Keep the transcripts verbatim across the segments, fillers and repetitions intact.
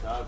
צדקה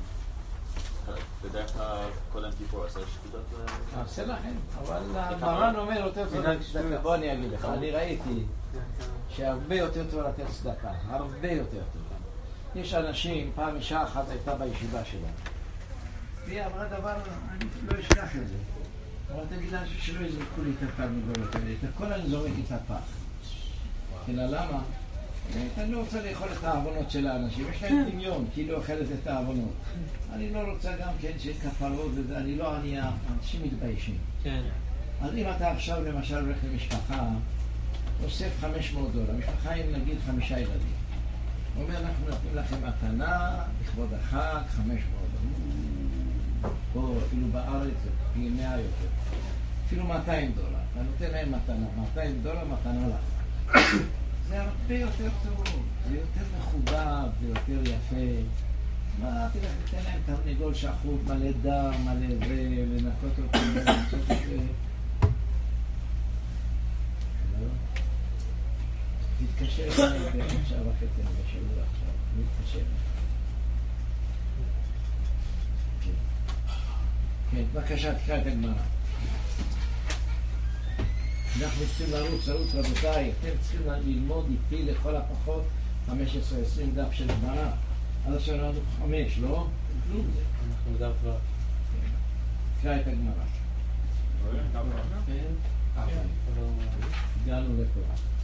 בדרך כלל קודם כיפור עושה שקידות? עושה לכם, אבל המרן אומר יותר טוב לתת צדקה. בוא אני אגיד לך, אני ראיתי שהרבה יותר טוב לתת צדקה, הרבה יותר טוב. יש אנשים, פעם אישה אחת הייתה בישיבה שלה והיא אמרה דבר, אני לא אשכח את זה, אבל תגיד לה שלא יזרקו לי את התרנגולות האלה, את הכל אני זורק את הפח. אלא למה? אני לא רוצה לאכול את העוונות של האנשים, יש להם דמיון, כי היא לא אוכלת את העוונות. אני לא רוצה גם כן שכפרות וזה, אני לא ענייה, אנשים מתביישים. אז אם אתה עכשיו למשל הולך למשפחה, אוסף חמש מאות דולר, משפחה עם נגיד חמישה ילדים. הוא אומר, אנחנו נותנים לכם מתנה, לכבוד החג, חמש מאות דולר. פה אפילו בארץ זה פי מאה יותר. אפילו מאתיים דולר. אתה נותן להם מתנה, מאתיים דולר מתנה לך. זה הרבה יותר טוב, זה יותר מכובד, זה יותר יפה. מה, תלך, תתן להם תרנגול שחוט, מלא דם, מלא זה, לנקות אותו, לעשות את זה. תתקשר אליי בשעה וחצי בשבוע עכשיו, מתקשר. כן, בבקשה, תקרא את הגמרא. אנחנו צריכים לרוץ, לרוץ רבותיי, אתם צריכים ללמוד איתי לכל הפחות חמש עשרה עשרים דף של גמרא. עד עכשיו אנחנו חמש, לא? כלום זה. אנחנו בדף כבר. תקרא את הגמרא. הגענו לפה.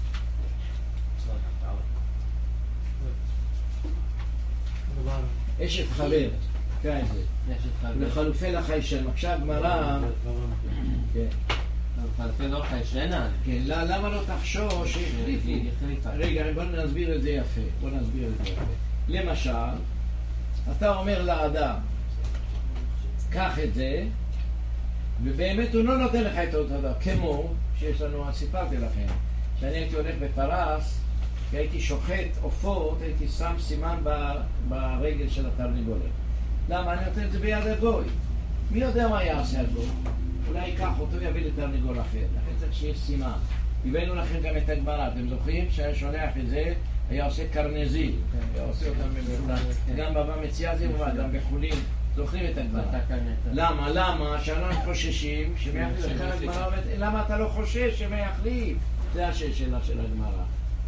אשת חבר, תקרא את זה. לחלופי לחיישן. עכשיו גמרא... כן. חלפי לא חיישנה. כן, למה לא תחשוש שהחליפו? רגע, בוא נסביר את זה יפה. בוא נסביר את זה יפה. למשל, אתה אומר לאדם, קח את זה, ובאמת הוא לא נותן לך את אותו דבר. כמו שיש לנו, סיפרתי לכם, שאני הייתי הולך בפרס, והייתי שוחט עופות, הייתי שם סימן ברגל של התרנגולת. למה? אני נותן את זה ביד הגוי. מי יודע מה יעשה הגוי? אולי ייקח אותו ויביא לתרנגול אחר. לכן צריך שיש סימן. הבאנו לכם גם את הגמרא. אתם זוכרים שהיה שולח את זה, היה עושה קרנזיל. היה עושה אותם במרדן. גם בבא מציאה זה מובן, גם בחולים. זוכרים את הגמרא. למה? למה? שאנחנו חוששים שמי יחליף. למה אתה לא חושש שמי יחליף? זה השאלה שלה של הגמרא.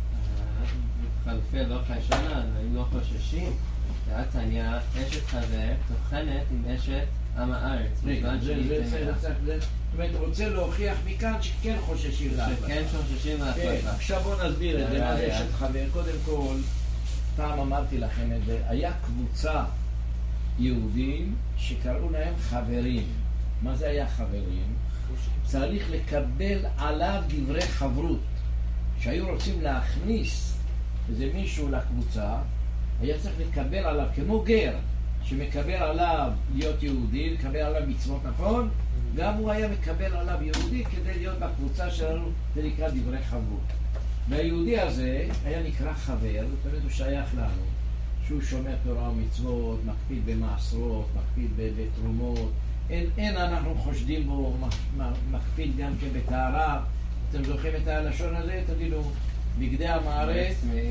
חלפי לא חיישנה, אם לא חוששים. תעתניה, אשת חבר, תוכנת עם אשת עם הארץ. רגע, זה, זה, זה, זה, זה, זאת אומרת, רוצה להוכיח מכאן שכן חוששים להחלטה. שכן חוששים להחלטה. עכשיו בואו נסביר את זה, מה זה אשת חבר. קודם כל, פעם אמרתי לכם את זה, היה קבוצה יהודים שקראו להם חברים. מה זה היה חברים? צריך לקבל עליו דברי חברות. שהיו רוצים להכניס איזה מישהו לקבוצה, היה צריך לקבל עליו כמו גר, שמקבל עליו להיות יהודי, לקבל עליו מצוות, נכון? גם הוא היה מקבל עליו יהודי כדי להיות בקבוצה שלנו, זה נקרא דברי חברות. והיהודי הזה היה נקרא חבר, זאת אומרת הוא שייך לנו, שהוא שומר תורה ומצוות, מקפיד במעשרות, מקפיד בתרומות, אין, אין אנחנו חושדים בו, מקפיד גם כן בטהרה. אתם זוכרים את הלשון הזה? תגידו, בגדי המערת,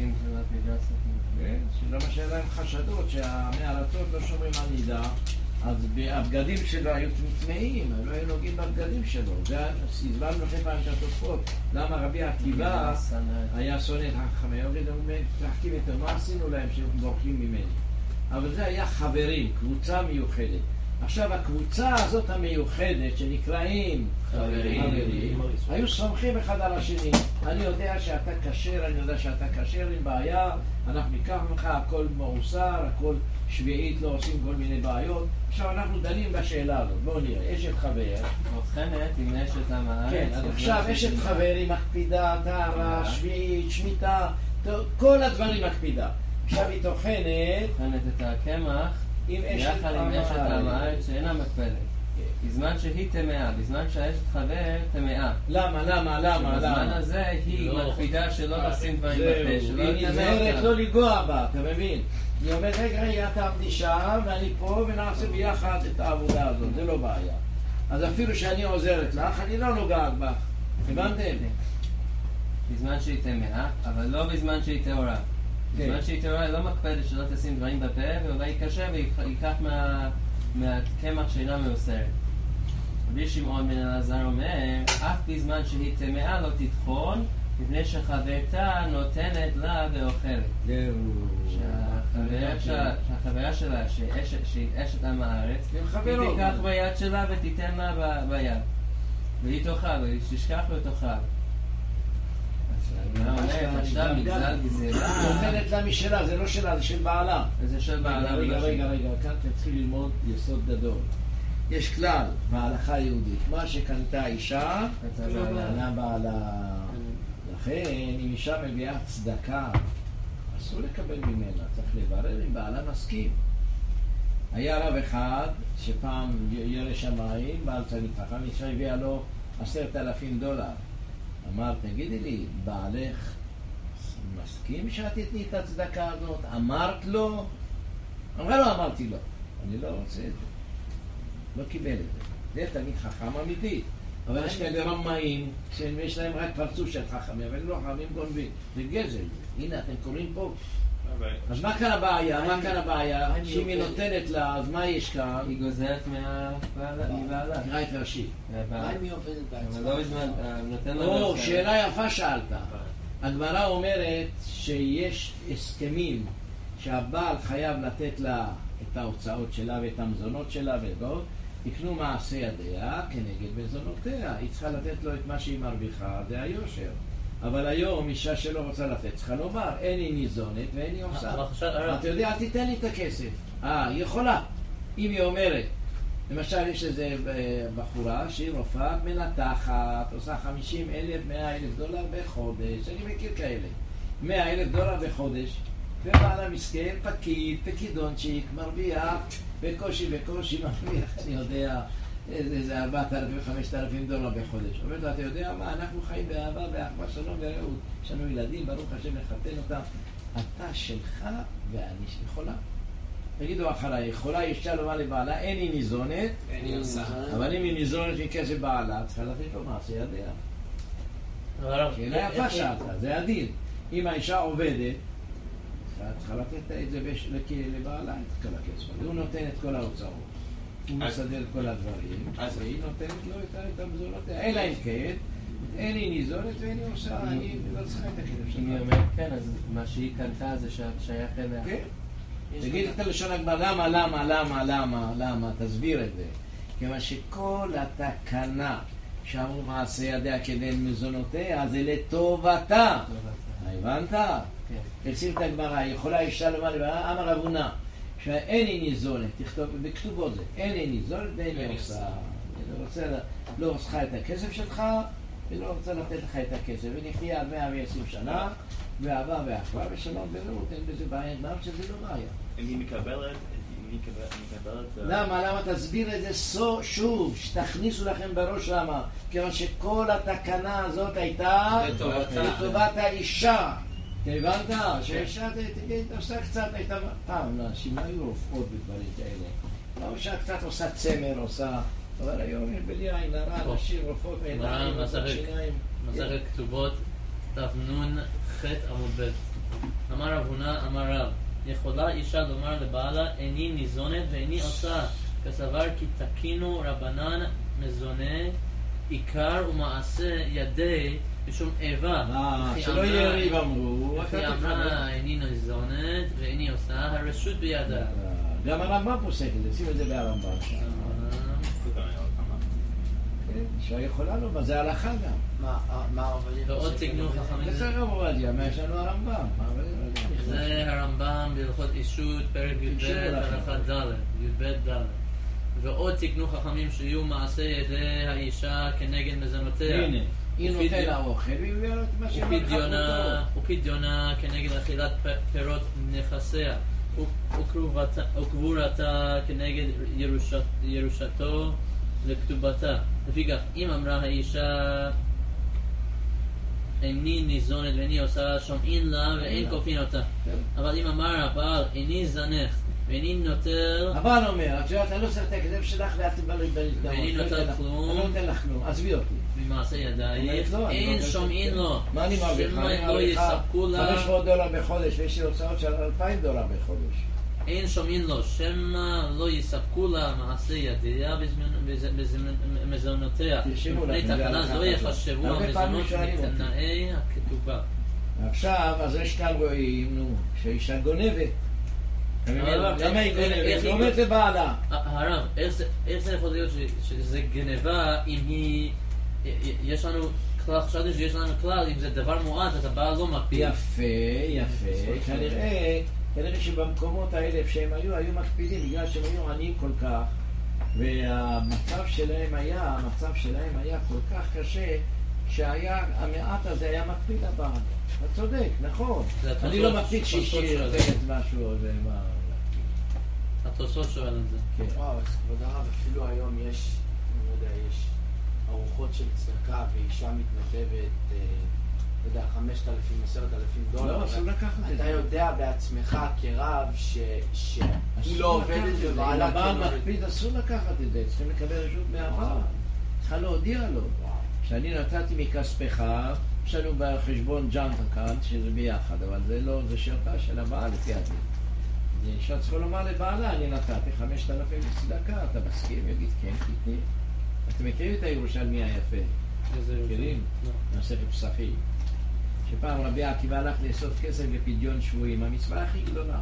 שלא מה שהיה להם חשדות שהמערתות לא שומרים על נידה, אז הבגדים שלו היו טמאים, לא היו נוגעים בבגדים שלו. זה הסבלנו לכם פעם את התופעות. למה רבי עקיבא היה שונא את החכמי, תחכים יותר, מה עשינו להם שהם בורחים ממני? אבל זה היה חברים, קבוצה מיוחדת. עכשיו הקבוצה הזאת המיוחדת שנקראים חברים, חברים היו סומכים אחד על השני. אני יודע שאתה כשר, אני יודע שאתה כשר, עם בעיה, אנחנו ניקח ממך, הכל מאוסר, הכל שביעית, לא עושים כל מיני בעיות. עכשיו אנחנו דנים בשאלה הזאת. בואו נראה, אשת חבר מובחנת עם אשת עם הארץ. כן, אז עכשיו אשת חבר היא מקפידה, טהרה, שביעית, שמיטה, כל הדברים מקפידה. עכשיו היא טוחנת טוחנת את הקמח יחד עם אשת עם הארץ שאינה מקפדת. בזמן שהיא טמאה, בזמן שהאשת חבר טמאה. למה, למה, למה? בזמן הזה היא מקפידה שלא לשים דברים בפה. היא נזהרת לא לגוע בה, אתה מבין? היא אומרת, רגע, רגע, אתה עמדי שם ואני פה ונעשה ביחד את העבודה הזאת, זה לא בעיה. אז אפילו שאני עוזרת לך, אני לא נוגעת בך. הבנתם? בזמן שהיא טמאה, אבל לא בזמן שהיא טהורה. בזמן שהיא תורה לא מקפדת שלא תשים דברים בפה, ואולי היא קשה ויקח מהקמח שאינה מאוסרת. רבי שמעון בן אלעזר אומר, אף בזמן שהיא טמאה לא תטחון, מפני שחברתה נותנת לה ואוכלת. שהחברה שלה, שהיא אשת עם הארץ, היא תיקח ביד שלה ותיתן לה ביד. והיא תאכל, והיא תשכח ותאכל. היא נותנת לה משלה, זה לא שלה, זה של בעלה. זה של בעלה. רגע, רגע, רגע, כאן אתם צריכים ללמוד יסוד גדול. יש כלל בהלכה היהודית, מה שקנתה אישה, קנה בעלה. לכן, אם אישה מביאה צדקה, אסור לקבל ממנה, צריך לברר אם בעלה מסכים. היה רב אחד שפעם ירא שמיים, בעל תלמיד חכם, אישה הביאה לו עשרת אלפים דולר. אמר, תגידי לי, בעלך מסכים שאת תתני את הצדקה הזאת? אמרת לו? אמרה לו, אמרתי לו. אני לא רוצה את זה. לא קיבל את זה. זה תלמיד חכם אמיתי. אבל יש כאלה רמאים שיש להם רק פרצוף של חכמים, אבל לא חכמים גונבים. זה גזל. הנה, אתם קוראים פה. אז מה כאן הבעיה? מה כאן הבעיה? שאם היא נותנת לה, אז מה יש כאן? היא גוזרת מבעלה. תראה את ראשי. מה אם היא עובדת בעצמה? לא בזמן, נותן לה... או, שאלה יפה שאלת. הגמרא אומרת שיש הסכמים שהבעל חייב לתת לה את ההוצאות שלה ואת המזונות שלה ולא, יקנו מעשה ידיה כנגד מזונותיה. היא צריכה לתת לו את מה שהיא מרוויחה, זה היושר. אבל היום אישה שלא רוצה לתת, צריכה לומר, אין היא ניזונת ואין היא עושה. אתה יודע, אל תיתן לי את הכסף. אה, היא יכולה. אם היא אומרת, למשל יש איזה בחורה שהיא רופאה מנתחת, עושה חמישים אלף, מאה אלף דולר בחודש, אני מכיר כאלה. מאה אלף דולר בחודש, ובעלה מסכן, פקיד, פקידונצ'יק, מרוויח, בקושי בקושי מרוויח, אני יודע, איזה ארבעת אלפים, חמשת אלפים דולר בחודש. אומרת לו, אתה יודע מה, אנחנו חיים באהבה, באחווה, שלום ורעות. יש לנו ילדים, ברוך השם, לחתן אותם. אתה שלך ואני יכולה. תגידו אחריי, יכולה אישה לומר לבעלה, אין היא ניזונת, אבל אם היא ניזונת מכסף בעלה, צריכה לתת לו מעשה ידיה. שאלה יפה שאלת, זה הדין. אם האישה עובדת, צריכה לתת את זה לבעלה, את כל הכסף. הוא נותן את כל ההוצאות. הוא מסדר את כל הדברים, והיא נותנת לו את המזונותיה. אלא אם כן, אין היא ניזונת ואין היא עושה, אני לא צריכה את הכסף. אם היא אומרת כן, אז מה שהיא קנתה זה שייך אליה. כן. תגיד את הלשון הגמרא, למה, למה, למה, למה, למה, תסביר את זה. כיוון שכל התקנה שאמרו מעשה ידיה כדי מזונותיה, זה לטובתה. הבנת? כן. תקשיב את הגמרא, יכולה אישה לומר לבעלה, אמר רב הונא, שאין היא ניזונת, תכתוב בכתובות זה, אין היא ניזונת ואין היא עושה. לא עושה את הכסף שלך, ולא רוצה לתת לך את הכסף, ונחיה עד מאה ועשרים שנה, ואהבה ואחווה ושלום ורעות, אין בזה בעיה, מה שזה לא בעיה. אם היא מקבלת, היא מקבלת... למה? למה? תסביר את זה שוב, שתכניסו לכם בראש למה. כיוון שכל התקנה הזאת הייתה לטובת האישה. הבנת? שהאישה עושה קצת, הייתה... פעם, נשים היו רופאות בדברים כאלה. האישה קצת עושה צמר, עושה... אבל היום בלי עין הרע, נשים רופאות עיניים, עושות שיניים. מסכת כתובות, תבנון ח' עמוד ב'. אמר רב הונא, אמר רב, יכולה אישה לומר לבעלה, איני ניזונת ואיני עושה, כסבר כי תקינו רבנן מזונה, עיקר ומעשה ידי משום איבה. שלא יהיה ריב אמרו. היא אמרה, איני ניזונת ואיני עושה, הרשות בידה. גם הרמב"ם פוסק את זה, שים את זה בהרמב"ם. אישה יכולה לומר, זה הלכה גם. מה עובדיה? ועוד תקנו חכמים. זה הרב עובדיה, מה יש לנו הרמב"ם? זה הרמב"ם בהלכות אישות, פרק י"ב, הלכה ד', י"ב ד'. ועוד תקנו חכמים שיהיו מעשה ידי האישה כנגד מזונותיה. הנה, היא נותן לה אוכל, והיא מביאה את מה שהיא אמרה. ופדיונה כנגד אכילת פירות נכסיה. וקבורתה כנגד ירושתו לכתובתה. לפי כך, אם אמרה האישה איני ניזונת ואיני עושה, שומעים לה ואין כופין אותה. אבל אם אמר הבעל איני זנך ואיני נותר... הבעל אומר, את יודעת, אני לא צריך את הכסף שלך ואל תבא לי בהזדמנות. ואיני נותר כלום. אני לא נותן לך כלום, עזבי אותי. ממעשה ידייך, אין שומעים לו. מה אני מרוויח? שמא אני לא מרוויחה יספקו לה... חמש מאות דולר בחודש, ויש לי הוצאות של אלפיים דולר בחודש. אין שומעים לו, שמא לא יספקו לה מעשה ידיה במזונותיה. לפני תקנה זו יחשבו המזונות מתנאי הכתובה. עכשיו, אז יש כאן רואים, נו, שאישה גונבת. למה היא גונבת? היא אומרת לבעלה. הרב, איך זה יכול להיות שזה גנבה אם היא... יש לנו כלל, חשבתי שיש לנו כלל, אם זה דבר מועט, אז הבעל לא מקפיד. יפה, יפה. כנראה, כנראה שבמקומות האלה שהם היו, היו מקפידים בגלל שהם היו עניים כל כך, והמצב שלהם היה, המצב שלהם היה כל כך קשה, שהיה, המעט הזה היה מקפיד הבעל. אתה צודק, נכון. אני לא מקפיד שאישי נותנת משהו ומה... התוספות שואל את זה. וואו, אז כבוד הרב, אפילו היום יש, אני לא יודע, יש ארוחות של צדקה ואישה מתנדבת, לא יודע, חמשת אלפים, עשרת אלפים דולר. לא, אסור לקחת את זה. אתה יודע בעצמך כרב שהיא לא עובדת ובעלה כן הבעל עובדת. מקפיד, אסור לקחת את זה, צריכים לקבל רשות מהבעל. צריכה להודיע לו. שאני נתתי מכספך, יש לנו בחשבון ג'אנט אקאונט, שזה ביחד, אבל זה לא, זה שלך של הבעל לפי הדין. אישה צריכה לומר לבעלה, אני נתתי חמשת אלפים צדקה, אתה מסכים? יגיד, כן, תתני. אתם מכירים את הירושלמי היפה? מכירים? מסכת פסחים. שפעם רבי עקיבא הלך לאסוף כסף לפדיון שבויים, המצווה הכי גדולה.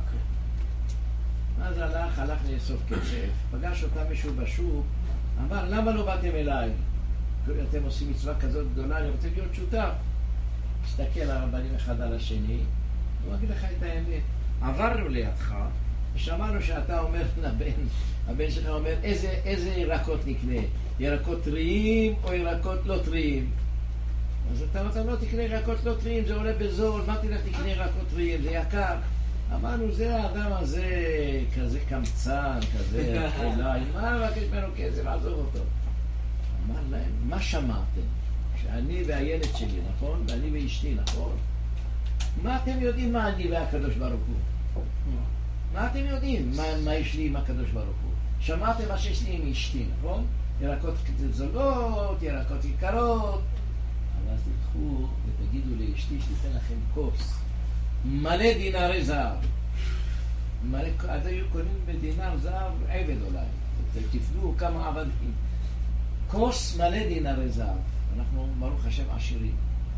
אז הלך, הלך לאסוף כסף, פגש אותה מישהו בשוק, אמר, למה לא באתם אליי? אתם עושים מצווה כזאת גדולה, אני רוצה להיות שותף. מסתכל הרבנים אחד על השני, הוא אגיד לך את האמת. עברנו לידך, ושמענו שאתה אומר לבן, הבן שלך אומר, איזה, איזה ירקות נקנה? ירקות טריים או ירקות לא טריים? אז אתה אומר, לא תקנה ירקות לא טריים, זה עולה בזול, מה תלך תקנה ירקות טריים, זה יקר. אמרנו, זה האדם הזה, כזה קמצן, כזה, אולי, מה מבקש ממנו כסף, עזוב אותו. אמר להם, מה שמעתם? שאני והילד שלי, נכון? ואני ואשתי, נכון? מה אתם יודעים מה אני והקדוש ברוך הוא? מה אתם יודעים מה, מה יש לי עם הקדוש ברוך הוא? שמעתם מה שיש לי עם אשתי, נכון? ירקות זולות, ירקות יקרות. אבל אז תלכו ותגידו לאשתי שתיתן לכם כוס מלא דינרי זהב. מלא, אז היו קונים בדינר זהב עבד אולי. תפנו כמה עבדים. כוס מלא דינרי זהב. אנחנו ברוך השם עשירים.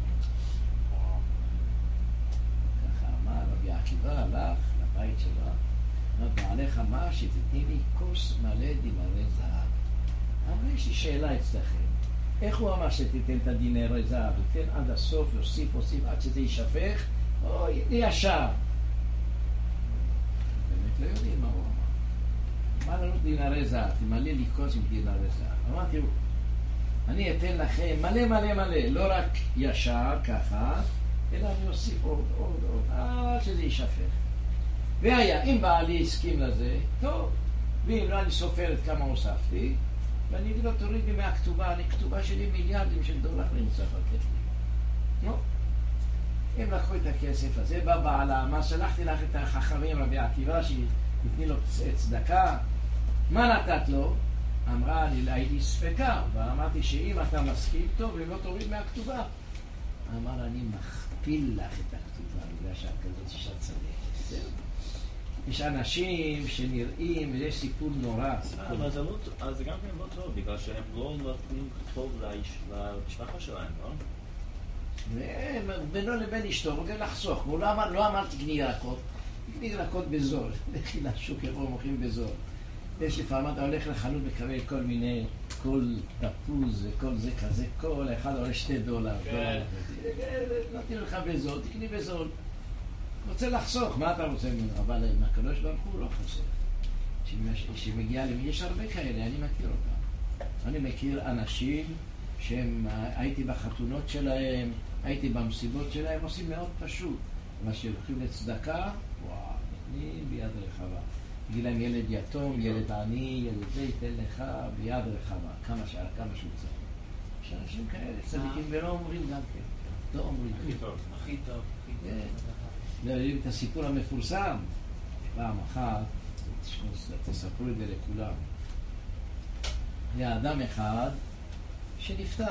ככה אמר רבי עקיבא הלך לבית שלה, אמר בעליך מה שתתני לי כוס מלא דינרי זהב. אבל יש לי שאלה אצלכם, איך הוא אמר שתיתן את הדינרי זהב? תיתן עד הסוף, יוסיף, יוסיף עד שזה יישפך, או ישר? באמת לא יודעים מה הוא אמר. אמר לנו דינרי זהב, תמלא לי כוס עם דינרי זהב. אמרתי, אני אתן לכם מלא מלא מלא, לא רק ישר ככה, אלא אני אוסיף עוד עוד עוד, עד שזה יישפך. והיה, אם בעלי הסכים לזה, טוב, ואם לא, אני סופרת כמה הוספתי, ואני אגיד לו, תוריד לי מהכתובה, אני כתובה שלי מיליארדים של דולרים צריך לתת לי. נו, הם לקחו את הכסף הזה, בא בעלה, מה שלחתי לך את החכמים רבי עקיבא, שיתני לו צדקה, מה נתת לו? אמרה, אני הייתי ספקה, ואמרתי שאם אתה מסכים טוב, אם לא תוריד מהכתובה. אמר, אני מכפיל לך את הכתובה, בגלל שאת כזאת אישה צדקת. יש אנשים שנראים, וזה סיפור נורא. אבל זה גם כן לא טוב, בגלל שהם לא נותנים טוב למשפחה שלהם, לא? ובינו לבין אשתו, הוא רוצה לחסוך. הוא לא אמר תקני ירקות, תקני ירקות בזול. לכי לשוק, איפה מוכרים בזול. יש לפעמים אתה הולך לחנות מקבל כל מיני, כל תפוז וכל זה כזה, כל אחד עולה שתי דולר. נתתי לך בזול, תקני בזול. רוצה לחסוך, מה אתה רוצה ממנו? אבל עם הקדוש ברוך הוא לא חסוך. שמגיע לי, יש הרבה כאלה, אני מכיר אותם. אני מכיר אנשים שהם, הייתי בחתונות שלהם, הייתי במסיבות שלהם, עושים מאוד פשוט. מה שהולכים לצדקה, וואו, נתנים ביד רחבה. יגיד להם ילד יתום, ילד עני, ילד זה ייתן לך ביד רחבה, כמה שעה, כמה שהוא צריך. יש אנשים כאלה, צדיקים ולא אומרים גם כן. לא אומרים. הכי טוב. הכי טוב. לא יודעים את הסיפור המפורסם. פעם אחת תשמעו, תספרו את זה לכולם. היה אדם אחד שנפטר.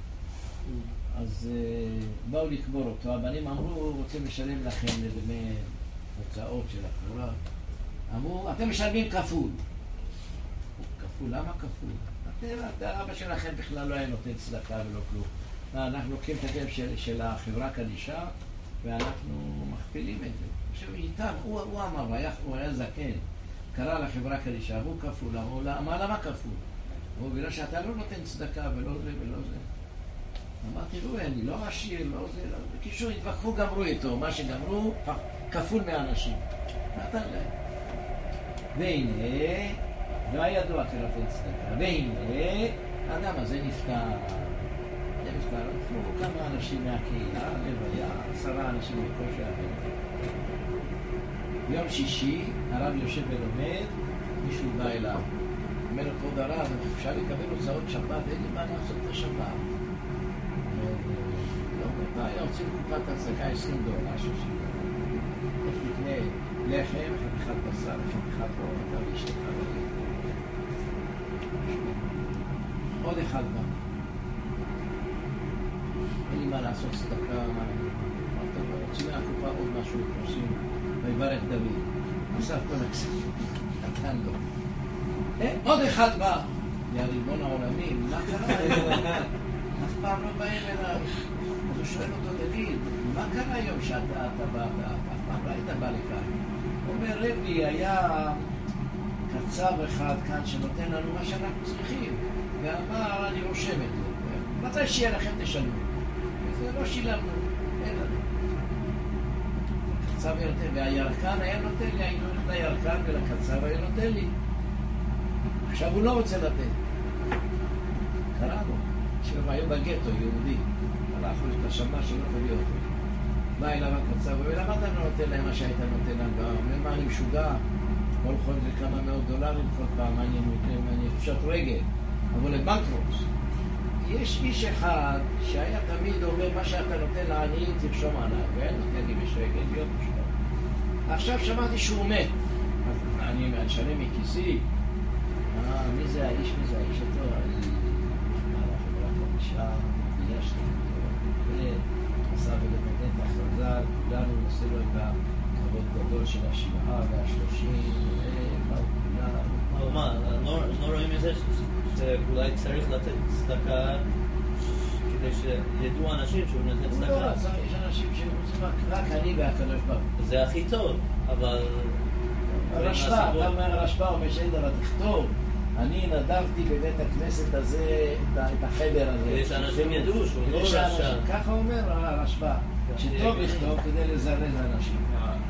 אז uh, באו לקבור אותו, הבנים אמרו, רוצים לשלם לכם לדמי הוצאות של הקבורה. אמרו, אתם משלמים כפול. כפול, למה כפול? אתם, אבא שלכם בכלל לא היה נותן צדקה ולא כלום. אנחנו לוקחים את הכסף של, של החברה קדישה, ואנחנו מכפילים את זה. עכשיו איתם, הוא, הוא אמר, היה, הוא היה זקן, קרא לחברה קדישה, והוא כפול, אמרו, אמר, למה כפול? הוא בגלל שאתה לא נותן צדקה ולא זה ולא זה. אמרתי, לא, אני לא עשיר, לא זה, לא זה. בקישור, התווכחו, גמרו איתו, מה שגמרו, כפול מהאנשים. נתן להם. והנה, לא היה ידוע כנותן צדקה, והנה, האדם הזה נפטר. זה נפטר, נפטרו כמה אנשים מהקהילה, לוויה, עשרה אנשים בקושי הבן. ביום שישי, הרב יושב ולומד, מישהו בא אליו. אומר לו, כבוד הרב, אפשר לקבל הוצאות שבת, אין לי מה לעשות את השבת. לא, בבעיה, רוצים קופת הצדקה עשרים דולר, שלושים דולר. איך תקנה לחם, חתיכת בשר, חתיכת רוב, אתה ואשתך לא. עוד אחד בא. אין לי מה לעשות צדקה, מה אני... רוצים מהקופה עוד משהו, עושים, ויברך דוד. נוסף כל הכספים, נתן לו. עוד אחד בא. יא ריבון העולמים, מה קרה היום? אף פעם לא באים אליו. אז הוא שואל אותו, תגיד, מה קרה היום שאתה בא, אף פעם לא היית בא לכאן? הוא אומר, רבי, היה קצב אחד כאן שנותן לנו מה שאנחנו צריכים, ואמר, אני רושם את זה. מתי שיהיה לכם תשלמו? וזה לא שילמנו, אין לנו. הקצב היה נותן, והירקן היה נותן לי, היינו הולך לירקן ולקצב היה נותן לי. עכשיו הוא לא רוצה לתת. קרא לו. עכשיו היום בגטו, יהודי. הלך לו את השמה שלא תביא אותו. בא אליו הקצב, ולמה אתה לא נותן להם מה שהיית נותן להם? אומר, מה אני משוגע? כל חודש לכמה מאות דולרים, כל פעם אני נותן, אני פשוט רגל. אבל לבנקרוס. יש איש אחד שהיה תמיד אומר, מה שאתה נותן לעניים, תרשום עליו. ואין נותן לי בשרגל, להיות משוגע. עכשיו שמעתי שהוא מת. אני משלם מכיסי. אה, מי זה האיש? מי זה האיש אותו? החברה חמישה, יש לי ועשה ולתקן את החז"ל, כולנו נעשה לו את הכבוד גדול של השבעה והשלושים, ובאו כולם. אבל מה, לא רואים את זה שאולי צריך לתת צדקה כדי שידעו אנשים שהוא נותן צדקה? לא, יש אנשים שרוצים רק אני והקדוש ברוך הוא. זה הכי טוב, אבל... הרשב"א, אתה אומר הרשב"א, אומר שאין דבר, תכתוב. אני נדבתי בבית הכנסת הזה, את החדר הזה. כדי שאנשים ידעו שהוא לא רשע. ככה אומר הרשב"א, שטוב לכתוב כדי לזרז אנשים.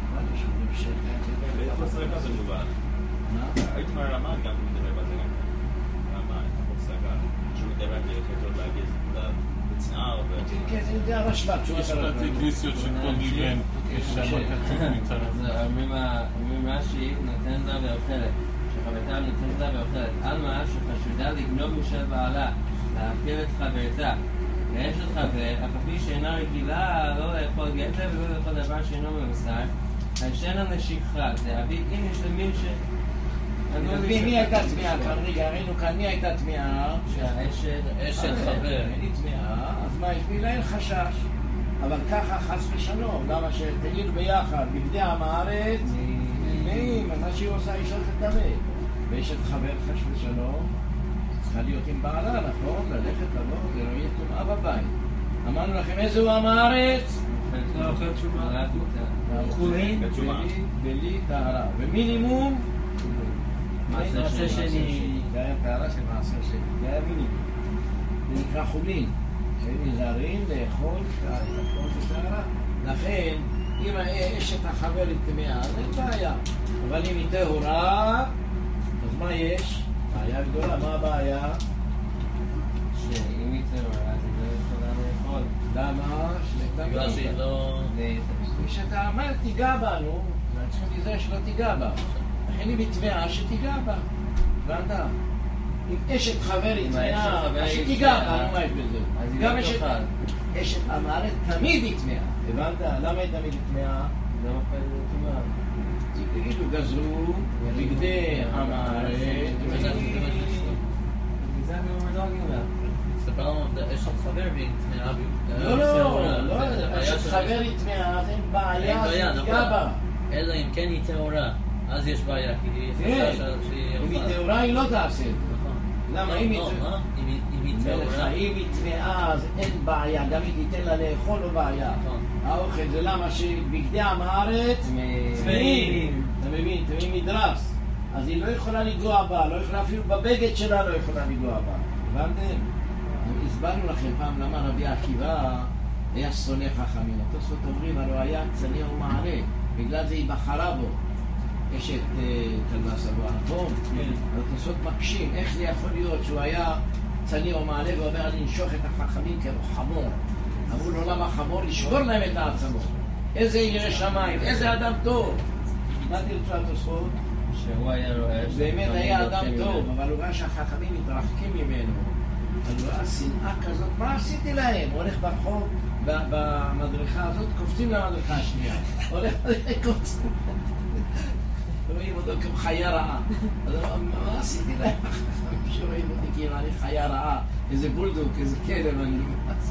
באיפה סרקה זה מובן? מה? הייתי מהרמ"ד גם מדבר בזה גם. רמ"ד, אחות סרקה. שהוא מדבר יותר להגיד לצער ו... כן, זה הרשב"א. יש פרטיגליסיות של כל גיוון, יש שם כתוב מצד. אומרים רש"י, נותן לה ואוכלת. שחברתה נותנת לה ואוכלת. עלמא שחשודה לגנוב משל בעלה, להפקיר את חברתה. ויש את חבר, אף פי שאינה רגילה לא לאכול גזר ולא לאכול דבר שאינו מבשר, הישנה לשכחה. זה אביב, אם יש למין ש... מי הייתה תמיעה כאן? רגע, ראינו כאן מי הייתה תמיעה? שהאשת חבר. אין לי תמיעה, אז מה, יש לי אין חשש. אבל ככה חס ושלום, למה שתגידו ביחד, בגדי עם הארץ, נעים, מה שהיא עושה אישה זה טמא. ויש את חבר חס ושלום, צריכה להיות עם בעלה, נכון? ללכת לבוא, זה לא יהיה טומאה בבית. אמרנו לכם איזה הוא עם הארץ? לא אוכל תשומה. חולין, בלי טהרה. ומינימום, מעשר שני. זה היה טהרה של מעשר שני, זה היה מינימום. זה נקרא חולין. שהם נזהרים לאכול את הכל בטהרה. לכן, אם אשת החבר היא טמאה, אז אין בעיה. אבל אם היא טהורה, אז מה יש? בעיה גדולה, מה הבעיה? שאם היא טהורה, אז היא לא יכולה לאכול. למה? בגלל שהיא לא... כשאתה אומר תיגע בנו, אנחנו צריכים להיזהר שלא תיגע בה. לכן היא בטמאה שתיגע בה. הבנת? אם אשת חבר היא טמאה, אז שתיגע בה, מה יש בזה? אז היא לא תאכל. אשת המערכת תמיד היא טמאה. הבנת? למה היא תמיד טמאה? לא אוכל טומאה. תגידו, גזרו בגדי עם הארץ. זה אני לא אגיד לה. תספר לנו, אשת חבר והיא טמאה. לא, לא, לא, אשת חבר היא טמאה, אז אין בעיה, זה תיגע בה. אלא אם כן היא טהורה, אז יש בעיה, כי היא חששה שהיא אם היא טהורה היא לא תעשה את זה. למה? אם היא טהורה, אם היא טמאה אז אין בעיה, גם אם תיתן לה לאכול לא בעיה. האוכל זה למה שבגדי עם הארץ טמאים, אתה מבין? טמאים מדרס, אז היא לא יכולה לגוע בה, לא יכולה אפילו בבגד שלה לא יכולה לגוע בה. הבנתם? הסברנו לכם פעם למה רבי עקיבא היה שונא חכמים. התוספות אומרים, הלוא היה צניע ומעלה, בגלל זה היא בחרה בו. אשת כלבה סבועה, נכון? התוספות מקשים, איך זה יכול להיות שהוא היה צניע ומעלה ואומר לנשוך את החכמים כמו חמור. אמרו לו למה חמור? לשבור להם את העצמות. איזה ירא שמיים, איזה אדם טוב. מה תרצו התוספות? שהוא היה רואה באמת היה אדם טוב, אבל הוא ראה שהחכמים מתרחקים ממנו. אז הוא ראה שנאה כזאת, מה עשיתי להם? הוא הולך ברחוב, במדריכה הזאת, קופצים למדריכה השנייה. הולך, קופצים. רואים אותו כמו חיה רעה. אז הוא אומר, מה עשיתי להם? החכמים שרואים אותי כאילו אני חיה רעה, איזה בולדוק, איזה כלב, אני לא מנסה.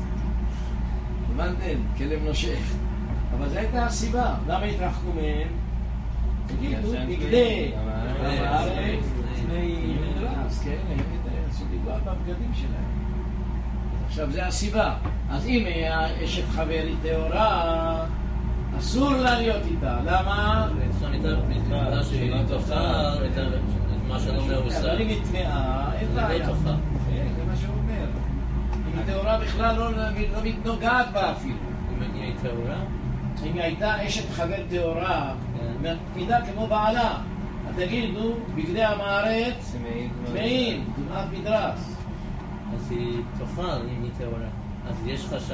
הבנתם? כלב נושך. אבל זו הייתה הסיבה. למה התרחקו מהם? תגידו, בגדי הארץ, טמאים מדרס, כן, עשו לגוע בבגדים שלהם. עכשיו זה הסיבה. אז אם אשת חבר היא טהורה, אסור לה להיות איתה. למה? עכשיו מתראה שהיא תאכל את מה שלא מאוסר. אבל אם היא טמאה, אין בעיה. לא תאכל. זה מה שהוא אומר. אם היא טהורה בכלל לא נוגעת בה אפילו. אם היא טהורה? אם היא הייתה אשת חבר טהורה, מידה כמו בעלה, אז תגידו, בגדי עם הארץ, טמאים, טומאת מדרס. אז היא תאכל אם היא טהורה, אז יש חשש.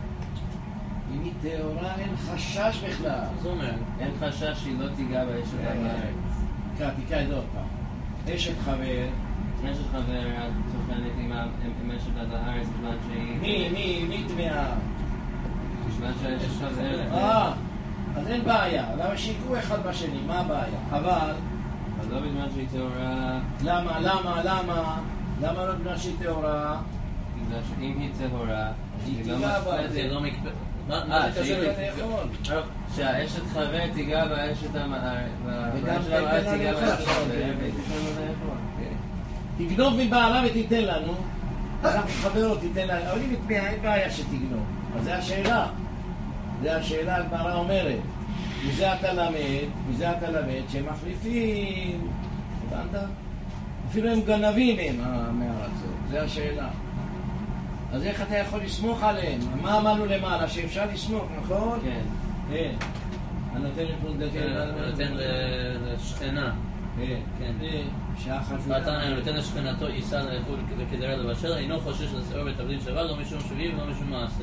אם היא טהורה אין חשש בכלל. זאת אומרת, אין חשש שהיא לא תיגע באשת עם הארץ. קרא, תקרא את זה עוד פעם. אשת חבר. אשת חבר, את צופנת עם אשת עד הארץ בזמן שהיא... מי, מי, מי טמאה? בזמן שהאשת חבר... אה, אז אין בעיה. למה שיקרו אחד בשני, מה הבעיה? אבל... אבל לא בזמן שהיא טהורה... למה, למה, למה? למה לא בזמן שהיא טהורה? בגלל שאם היא טהורה... היא תיגע בה. זה לא מקבל... מה זה שהיא קשור? תאכול. שהאשת חבר תיגע באשת עם הארץ... וגם של הארץ תיתן תיגע לנו באשת לאכול. חבר, ותיתן לנו לאכול. תגנוב מבעלה ותיתן לנו. אנחנו חברות תיתן לנו. אבל אם תמיעה אין בעיה שתגנוב. אז זה השאלה. זה השאלה הגמרא אומרת. מזה אתה למד, מזה אתה למד שהם מחליפים. הבנת? אפילו הם גנבים הם מהארצות. זה השאלה. אז איך אתה יכול לסמוך עליהם? מה אמרנו למעלה? שאפשר לסמוך, נכון? כן. כן. אני נותן לפונדקל. אני נותן לשכנה. כן. שעה חשובה. ואתה נותן לשכנתו יישא לאכול וכדרה לבשל, אינו חושש לשעור בתבלין שבת, לא משום שביעי ולא משום מעשר.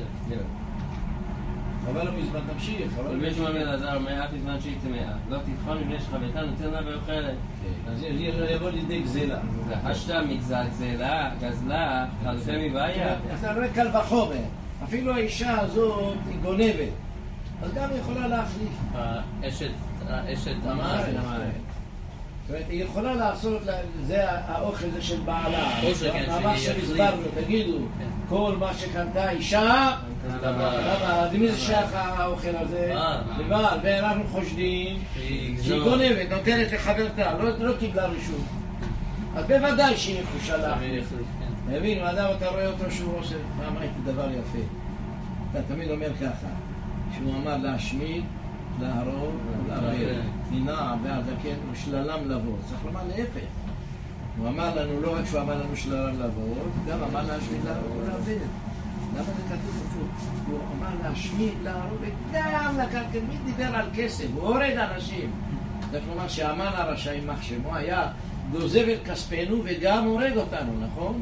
אבל לא מזמן תמשיך. אבל מישהו אומר אלעזר, אומר אף בזמן שהיא טמאה. לא תבחון מבני שחברתה, נותן לה ואוכלת. אז יבוא לידי גזלה. השתה מצלצלה, גזלה, חלפה מבעיה. אתה רואה קל וחומר. אפילו האישה הזאת היא גונבת. אז גם היא יכולה להחליף. האשת, האשת אמרת. זאת אומרת, היא יכולה לעשות, זה האוכל זה של בעלה. מה שהסברנו, תגידו, כל מה שקנתה אישה, אז מי זה שייך האוכל הזה? לבעל, ואנחנו חושדים שהיא גונבת, נותנת לחברתה, לא קיבלה רשות. אז בוודאי שהיא חושה להחליף. מבין, האדם אתה רואה אותו שהוא עושה, פעם ראיתי דבר יפה. אתה תמיד אומר ככה, שהוא אמר להשמיד, להרוג, להרעיל, נינע והזקן ושללם לבוא. צריך לומר להפך. הוא אמר לנו, לא רק שהוא אמר לנו שללם לבוא, גם אמר להשמיד, להרוג ולהבד. למה זה כתוב הפוך? הוא אמר להשמיד, להרוג, וגם לקחת, מי דיבר על כסף? הוא הורד אנשים. זאת אומרת שאמן הרשע עם מחשמו היה גוזב את כספנו וגם הורג אותנו, נכון?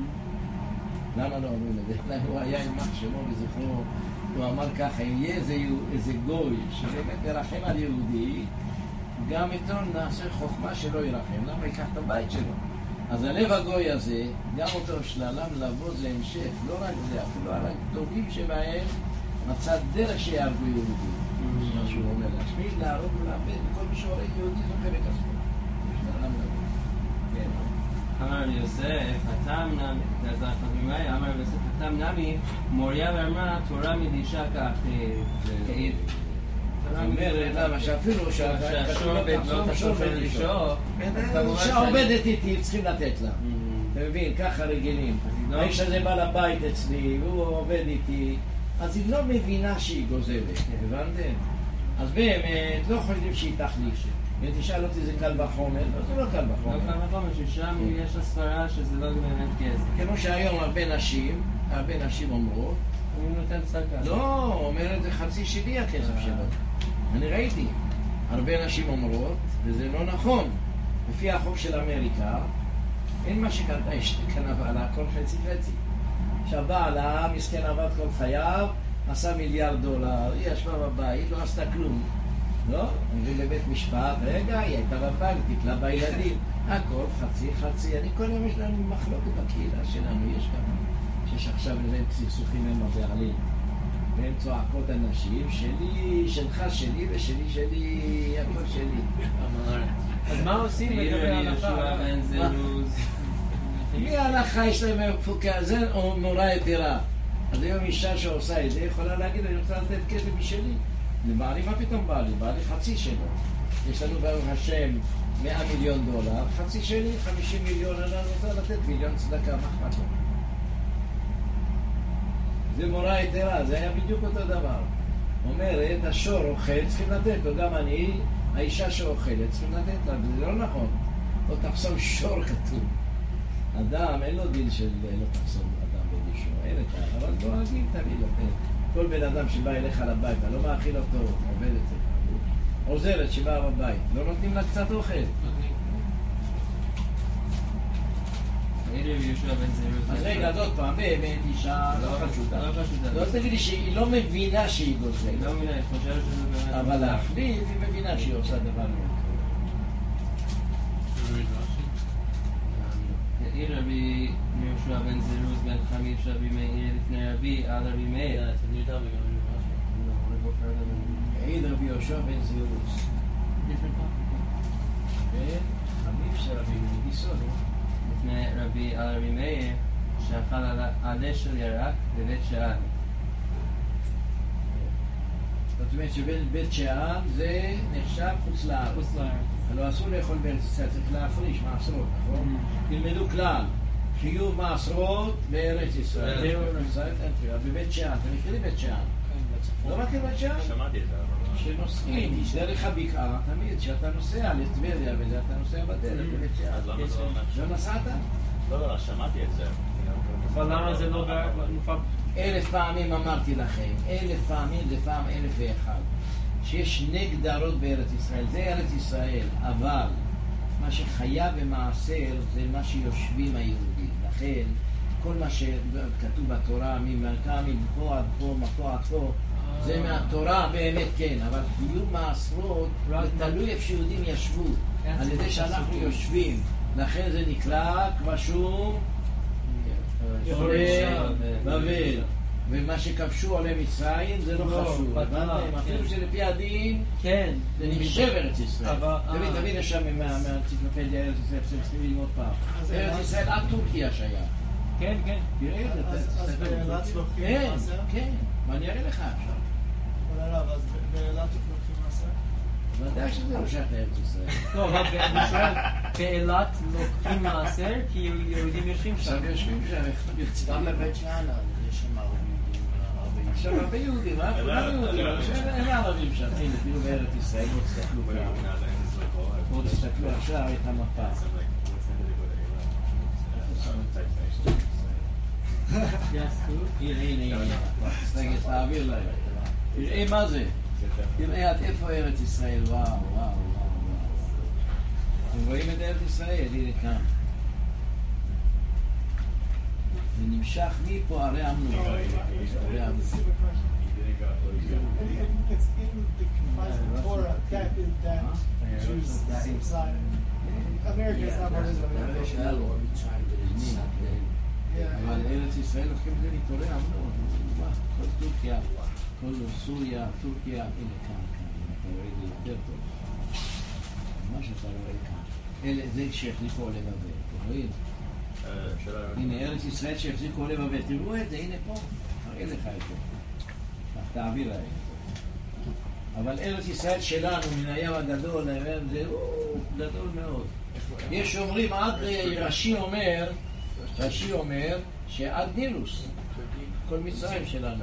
למה לא אומרים את זה? הוא היה עם מחשמו וזכרו. הוא אמר ככה, אם יהיה איזה, איזה גוי שבאמת ירחם על יהודי, גם איתו נעשה חוכמה שלא ירחם. למה ייקח את הבית שלו? אז הלב הגוי הזה, גם אותו שללם לבוא זה המשך. לא רק זה, אפילו על הטובים שבהם מצא דרך שיהרגו יהודי. מה שהוא אומר, להשמיד, להרוג ולאבד, וכל מי שהורג יהודי זוכה בכספו. כן. אמר רבי יוסף, הטעם נמי, זה החבימי, אמר רבי יוסף, הטעם נמי, מוריה ואמרה, תורה מדישה כך, כעיד. זאת אומרת, למה שאפילו שהשור לא תחשוב של אישו, אישה עובדת איתי, צריכים לתת לה. אתה מבין, ככה רגילים. האיש הזה בא לבית אצלי, והוא עובד איתי, אז היא לא מבינה שהיא גוזלת, הבנתם? אז באמת, לא חושבים שהיא תחליש. ותשאל אותי, זה קל וחומר? לא, זה לא קל וחומר. לא קל וחומר, ששם יש הסברה שזה לא באמת כסף. כמו שהיום הרבה נשים, הרבה נשים אומרות, הוא נותן צדקה. לא, אומרת, זה חצי שלי הכסף שלו. אני ראיתי, הרבה נשים אומרות, וזה לא נכון. לפי החוק של אמריקה, אין מה שקנתה אשתי, קנה בעלה, הכל חצי חצי. עכשיו בעלה, מסכן עבד כל חייו, עשה מיליארד דולר, היא ישבה בבית, לא עשתה כלום. לא? אני בבית משפט, רגע, היא הייתה בבית, טיפלה בילדים. הכל חצי חצי. אני כל יום יש לנו מחלוקת בקהילה שלנו, יש כמה. שיש עכשיו לבין סכסוכים עם הבעלים. והן צועקות אנשים, שלי, שלך שלי ושלי שלי, הכל שלי. אז מה עושים לגבי ההלכה? מי ההלכה יש להם פוקה? זה נורא יתירה. אז היום אישה שעושה את זה יכולה להגיד, אני רוצה לתת כסף משלי. לבעלי, מה פתאום בעלי? בעלי חצי שלו. יש לנו ברוך השם מאה מיליון דולר, חצי שלי, חמישים מיליון, אני רוצה לתת מיליון צדקה, מה אכפת לו? זה מורה יתרה, זה היה בדיוק אותו דבר. אומרת, השור אוכל, צריכים לתת לו, גם אני, האישה שאוכלת, צריכים לתת לה, וזה לא נכון. לא תחסום שור כתוב. אדם, אין לו דין של לא תחסום אדם בדישו, אין את זה, אבל דואגים תמיד לתת. כל בן אדם שבא אליך לבית, אתה לא מאכיל אותו, עובד את זה. עוזרת שבאה בבית, לא נותנים לה קצת אוכל. אז רגע, אז עוד פעם, באמת אישה לא חשודה. לא תגידי שהיא לא מבינה שהיא גוזלת. לא מבינה, היא חושבת שזה באמת... אבל להחליף, היא מבינה שהיא עושה דבר לא. העיר רבי יהושע בן זירוז בן חמיש רבי מאיר לפני רבי על רבי מאיר. העיר רבי יהושע בן זירוז בן חמיש רבי מאיר לפני רבי על רבי מאיר שאכל עלה של ירק בבית שאן. זאת אומרת שבית שאן זה נחשב חוץ לארץ. חוץ לארץ. לא אסור לאכול בארץ ישראל, צריך להפריש מעשרות, נכון? תלמדו כלל, חיוב מעשרות בארץ ישראל. בבית שאן, אתם מכירים בית שאן? לא רק בבית שאן? שמעתי את זה. שנוסעים, דרך הבקעה, תמיד, כשאתה נוסע לטבריה וזה, אתה נוסע בדרך בבית שאן. אז למה זה לא... לא נסעת? לא, לא, שמעתי את זה. אבל למה זה לא מופע? אלף פעמים אמרתי לכם, אלף פעמים זה פעם אלף ואחד. שיש שני גדרות בארץ ישראל, זה ארץ ישראל, אבל מה שחייב ומעשר זה מה שיושבים היהודים. לכן, כל מה שכתוב בתורה, ממלכה, מפה עד פה, מפה עד פה, זה מהתורה באמת כן, אבל חיוב מעשרות זה תלוי איפה שיהודים ישבו, על ידי שאנחנו יושבים. לכן זה נקרא כבשו בבל. ומה שכבשו עליהם מצרים זה לא חשוב. אפילו שלפי הדין זה נחשב ארץ ישראל. תמיד תמיד יש שם מהאנציקלופדיה ארץ ישראל, צריכים ללמוד פעם. ארץ ישראל עד טורקיה שהיה. כן, כן. תראה את זה. אז באילת לוקחים כן, מעשר? כן. ואני אראה לך עכשיו. אבל עליו, אז באילת לוקחים מעשר? ודאי שזה לא שייך לארץ ישראל. לא, אבל אני שואל, באילת לוקחים מעשר כי יהודים יושבים שם. עכשיו יושבים שם. גם בבית שאן יש שם ערבים. עכשיו הרבה יהודים, מה? כולם יהודים, אין ערבים שם. הנה, תראו בארץ ישראל, בואו תסתכלו כאן. בואו תסתכלו עכשיו את המפה. הנה, הנה, הנה. תסתכל, תעביר להם. תראה מה זה. תראה עד איפה ארץ ישראל. וואו, וואו, וואו. אתם רואים את ארץ ישראל? הנה כאן. זה נמשך מפה הרי אמנו. הרי אמנו. It's in the confines of the Torah that is that Jews inside. America is not part of אבל ארץ ישראל לוקחים את זה מתורה אמנו. כל טורקיה. כל סוריה, טורקיה, הנה כאן, כאן, אם אתה רואה את זה יותר טוב. מה שאתה רואה כאן. אלה, זה שהחזיקו עולה בבל, אתם רואים? הנה ארץ ישראל שהחזיקו עולה בבל, תראו את זה, הנה פה, הרי לך את זה. תעביר להם. אבל ארץ ישראל שלנו, מן הים הגדול, זה גדול מאוד. יש אומרים, עד רש"י אומר, רש"י אומר, שעד נילוס. כל מצרים שלנו.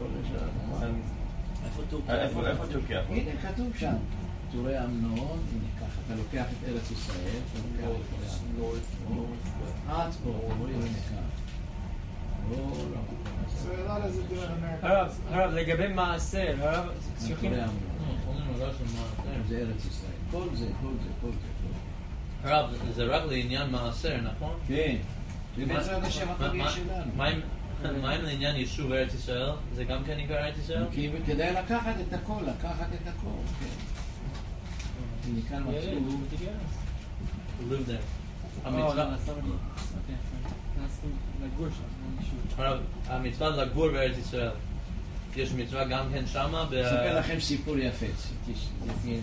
איפה טורקיה? הנה, כתוב שם. תורי אמנון, הנה ככה, אתה לוקח את ארץ ישראל, אתה לוקח את תורי אמנון, עד פה, רואים הנה ככה. לא, לא. So a lot of it do in America. הרב, הרב, לגבי מעשר, הרב, צריכים... תורי אמנון. זה ארץ ישראל. כל זה, כל זה, כל זה. הרב, זה רק לעניין מעשר, נכון? כן. ובעזרת השם הטבעי שלנו. מה עם לעניין יישוב ארץ ישראל? זה גם כן נקרא ארץ ישראל? כי כדאי לקחת את הכל, לקחת את הכל, כן. הנה כאן מצאו... live there. המצווה... הרב, המצווה לגור בארץ ישראל. יש מצווה גם כן שמה? אספר לכם סיפור יפה. הנה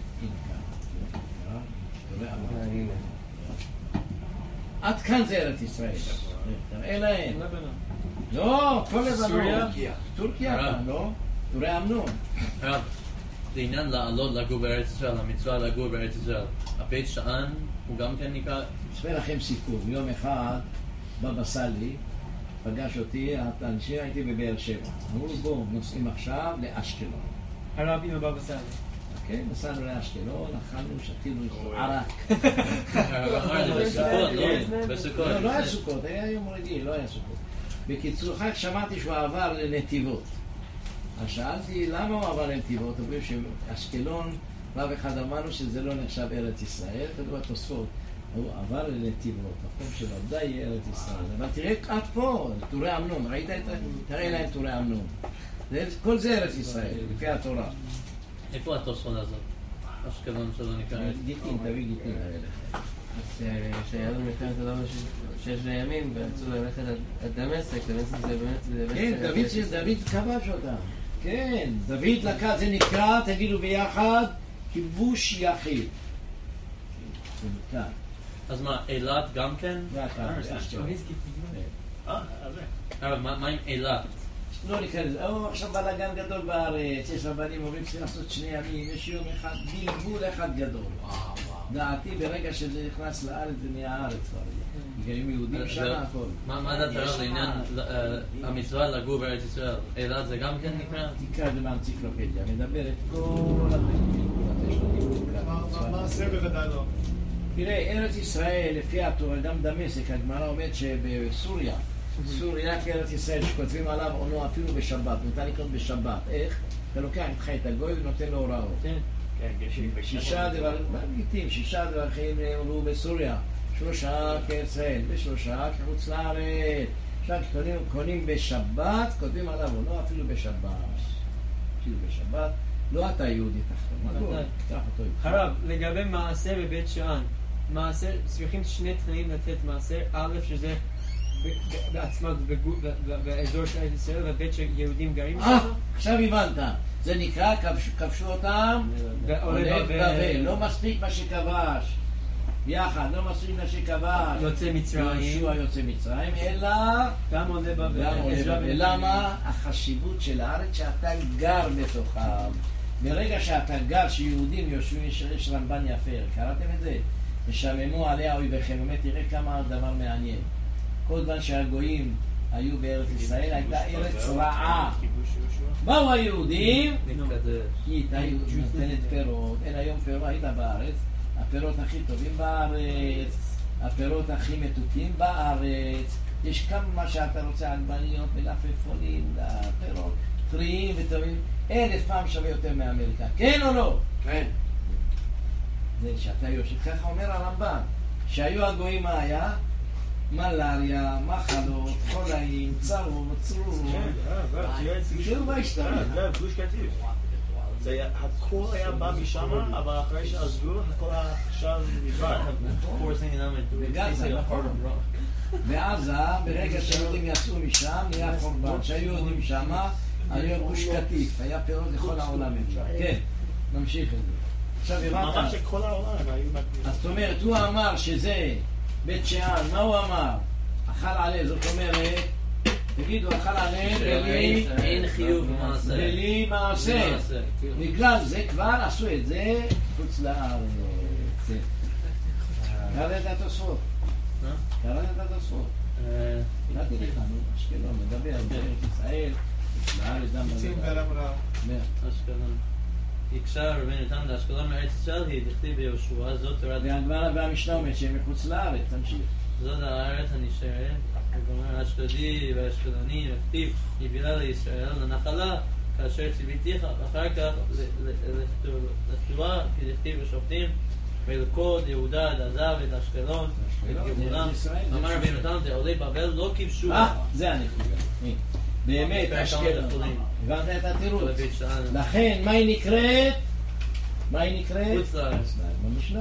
כאן. עד כאן זה ארץ ישראל. תראה להם. לא, כל לבנון. טורקיה, לא? תורי אמנון. הרב, זה עניין לעלות לגור בארץ ישראל, המצווה לגור בארץ ישראל. הבית שאן הוא גם כן נקרא... אספר לכם סיפור. יום אחד בבא סאלי פגש אותי, האנשים הייתי בבאר שבע. אמרו בואו, נוסעים עכשיו לאשקלון. הרבי מבבא סאלי. כן, נסענו לאשקלון, אכלנו, שתינו ערק. בסוכות, לא? בסוכות. לא, לא היה סוכות, היה יום רגיל, לא היה סוכות. בקיצור, אחר שמעתי שהוא עבר לנתיבות. אז שאלתי למה הוא עבר לנתיבות, אומרים שאשקלון, רב אחד אמרנו שזה לא נחשב ארץ ישראל, תדעו התוספות, הוא עבר לנתיבות, הפעם שוודאי יהיה ארץ ישראל. אבל תראה עד פה, תורי אמנון, ראית את זה? תראה להם תורי אמנון. כל זה ארץ ישראל, לפי התורה. איפה התוספות הזאת? אשקלון שלא נקרא? גיטין, תביא גיטין. אז כשהיה לנו מלחמת העולם ששת הימים ורצו ללכת עד דמשק, דמשק זה באמת... כן, דוד כבש אותה. כן, דוד לקח, זה נקרא, תגידו ביחד, כיבוש יחיד. זה נקרא. אז מה, אילת גם כן? זה אתה, זה אשקלון. אבל מה עם אילת? לא נקרא לזה, או עכשיו בלגן גדול בארץ, יש רבנים אומרים שצריך לעשות שני ימים, יש יום אחד, בלבול אחד גדול. דעתי ברגע שזה נכנס לארץ זה נהיה הארץ כבר. גרים יהודים שם הכל. מה דעת הרב לעניין המצווה לגור בארץ ישראל? אילת זה גם כן נקרא? תקרא את זה באנציקלופדיה, מדבר את כל הדברים. מה עשה בוודאי לא? תראה, ארץ ישראל, לפי התורה, גם דמשק, הגמרא אומרת שבסוריה, סוריה כארץ ישראל, שכותבים עליו עונו אפילו בשבת, ניתן לקרוא בשבת. איך? אתה לוקח איתך את הגוי ונותן לו הוראות. שישה דברים, גיטים, שישה דברים נאמרו בסוריה, שלושה כישראל, ושלושה כחוץ לארץ. עכשיו קונים בשבת, כותבים עליו עונו אפילו בשבת. אפילו בשבת. לא אתה יהודי תחתום, קח אותו. הרב, לגבי מעשר בבית שאן, מעשר, צריכים שני תנאים לתת מעשר, א' שזה בעצמם באזור של ארץ ישראל, ובית שיהודים גרים שם. עכשיו הבנת, זה נקרא, כבשו אותם, עולה בבל, לא מספיק מה שכבש, יחד, לא מספיק מה שכבש, יוצא מצרים, יהושע יוצא מצרים, אלא גם עולה בבל. למה? החשיבות של הארץ שאתה גר בתוכם. ברגע שאתה גר, שיהודים יושבים, יש רמב"ן יפה, קראתם את זה? ושממו עליה אויביכם, באמת תראה כמה דבר מעניין. כל זמן שהגויים היו בארץ ישראל, הייתה ארץ רעה. באו היהודים, כי הייתה נותנת פירות, אין היום פירות, היית בארץ, הפירות הכי טובים בארץ, הפירות הכי מתוקים בארץ, יש כמה שאתה רוצה, עגבניות מלפפונים, פירות טריים וטובים, אלף פעם שווה יותר מאמריקה, כן או לא? כן. זה שאתה יושב, ככה אומר הרמב"ן, שהיו הגויים מה היה? מלריה, מחלות, חולאים, צרות, צרורות. תראו מה השתנה. גוש קטיף. הכל היה בא משם, אבל אחרי שעזבו, הכל עכשיו נדבר. בגזה, נכון. בעזה, ברגע שהיהודים יצאו משם, נהיה חורבן. שהיו יהודים שמה, היה גוש קטיף, היה פירות לכל העולם. כן, נמשיך את זה. עכשיו הבנת? ממש שכל העולם היו מגדירים. אז זאת אומרת, הוא אמר שזה בית שאן, מה הוא אמר? אכל עליה, זאת אומרת, תגידו, אכל עליה, בלי... אין חיוב מעשה. בלי מעשה. בגלל זה כבר עשו את זה חוץ לארץ. קראת את התוספות. קראת את התוספות. קראתי לך, נו, אשקלון, מדבר, בארץ ישראל, לארץ דם יוצאים ברמרם. אשקלון. יקשר רבינו תם לאשקלון מארץ ישראל, היא דכתיב ביהושע, זאת תורת... והגמרא והמשנה אומרת שהם מחוץ לארץ, תמשיך. זאת הארץ הנשארת, וגומר אשקלודי ואשקלוני, וכתיב, יבילה לישראל, לנחלה, כאשר ציוויתיך, ואחר כך לכתובה, כי דכתיב בשופטים, ולקוד יהודה עד עזב את אשקלון, את גבולם. אמר רבינו תם, עולי בבל לא כיבשו. אה, זה הנקודה. באמת, אשקלון. הבנת את התירוץ. לכן, מה היא נקראת? מה היא נקראת? חוץ לארץ. במשנה.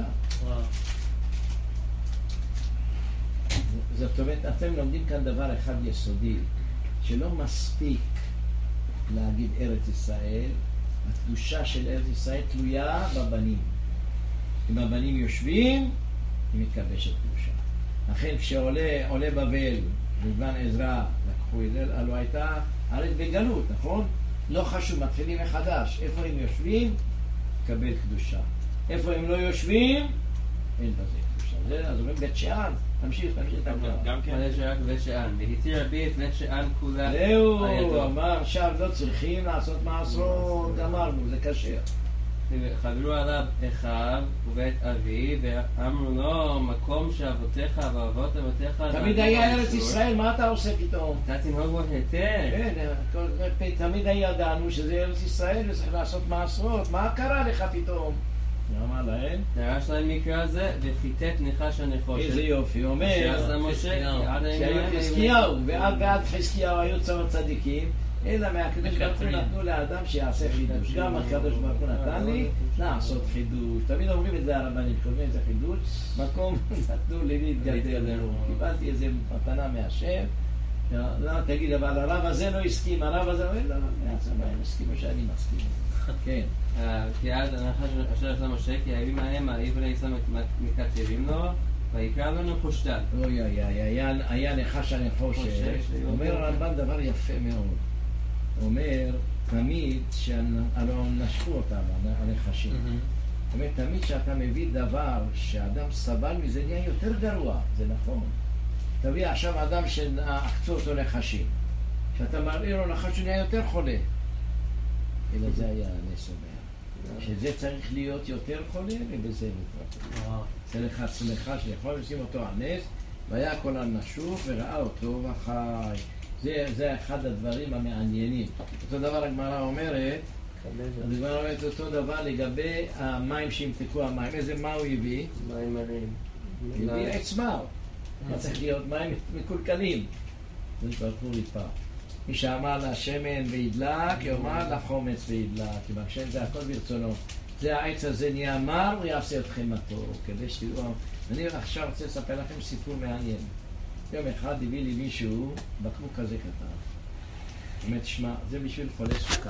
זאת אומרת, אתם לומדים כאן דבר אחד יסודי, שלא מספיק להגיד ארץ ישראל, הקדושה של ארץ ישראל תלויה בבנים. אם הבנים יושבים, היא מתקבשת קדושה. לכן כשעולה עולה בבל, בזמן עזרא, לקחו את זה, הלוא הייתה ארץ בגלות, נכון? לא חשוב, מתחילים מחדש. איפה הם יושבים? קבל קדושה. איפה הם לא יושבים? אין בזה קדושה. זה, אז אומרים בית שאן, תמשיך, תמשיך את הגמרא. גם כן. יש רק בית שאן, והתיר רבי את בית שאן כולה. זהו, הוא אמר, עכשיו לא צריכים לעשות מעשרות, גמרנו, זה קשה. חברו עליו אחיו ובית אבי, ואמרו לו, מקום שאבותיך ואבות אבותיך... תמיד היה ארץ ישראל, מה אתה עושה פתאום? אתה תנהוג בו היתר. כן, תמיד ידענו שזה ארץ ישראל וצריך לעשות מעשרות, מה קרה לך פתאום? אמר להם? דרש להם מקרא הזה, ופיתת נחש הנחושת. איזה יופי, אומר שעשה משה, שהיו חזקיהו, ועד חזקיהו היו צבא צדיקים, אלא מהקדוש ברוך הוא נתנו לאדם שיעשה חידוש. גם הקדוש ברוך הוא נתן לי לעשות חידוש. תמיד אומרים את זה הרבנים, קוראים את זה חידוש, מקום נתנו לי להתגדל. קיבלתי איזה מתנה מהשם. לא, תגיד, אבל הרב הזה לא הסכים, הרב הזה אומר, לא, לא, מעצמה, הם הסכימו שאני מסכים. כן. כי אז הנחש אשר עשה משה, כי הימים ההם העברי ישראל מקטרים לו, ויקרא לנו חושתן. אוי אוי אוי, היה נחש הנחושת. אומר הרמב"ם דבר יפה מאוד. אומר, תמיד, הלוא נשכו אותם, הנחשים. אומר, תמיד שאתה מביא דבר שאדם סבל מזה נהיה יותר גרוע, זה נכון. תביא עכשיו אדם שעקצו אותו נחשים. שאתה מראה לו נחש נהיה יותר חולה. אלא זה היה נס אומר. שזה צריך להיות יותר חולה, ובזה נקרא. זה לך עצמך שיכול לשים אותו על נס, והיה כל הנשוך וראה אותו וחי. זה, זה אחד הדברים המעניינים. אותו דבר הגמרא אומרת, הגמרא אומרת אותו דבר לגבי המים שימתקו המים. איזה מה הוא הביא? מים מרים. הביא עץ מר. מה צריך להיות מים מקולקלים. זה כבר כמו ריפה. מי שאמר לה שמן וידלק, יאמר לה חומץ וידלק. כי בשם זה הכל ברצונו. זה העץ הזה נהיה מר, הוא יעשה אתכם מתוק. כדי שתראו, אני עכשיו רוצה לספר לכם סיפור מעניין. יום אחד הביא לי מישהו בקבוק כזה קטן. באמת, שמע, זה בשביל חולי סוכר.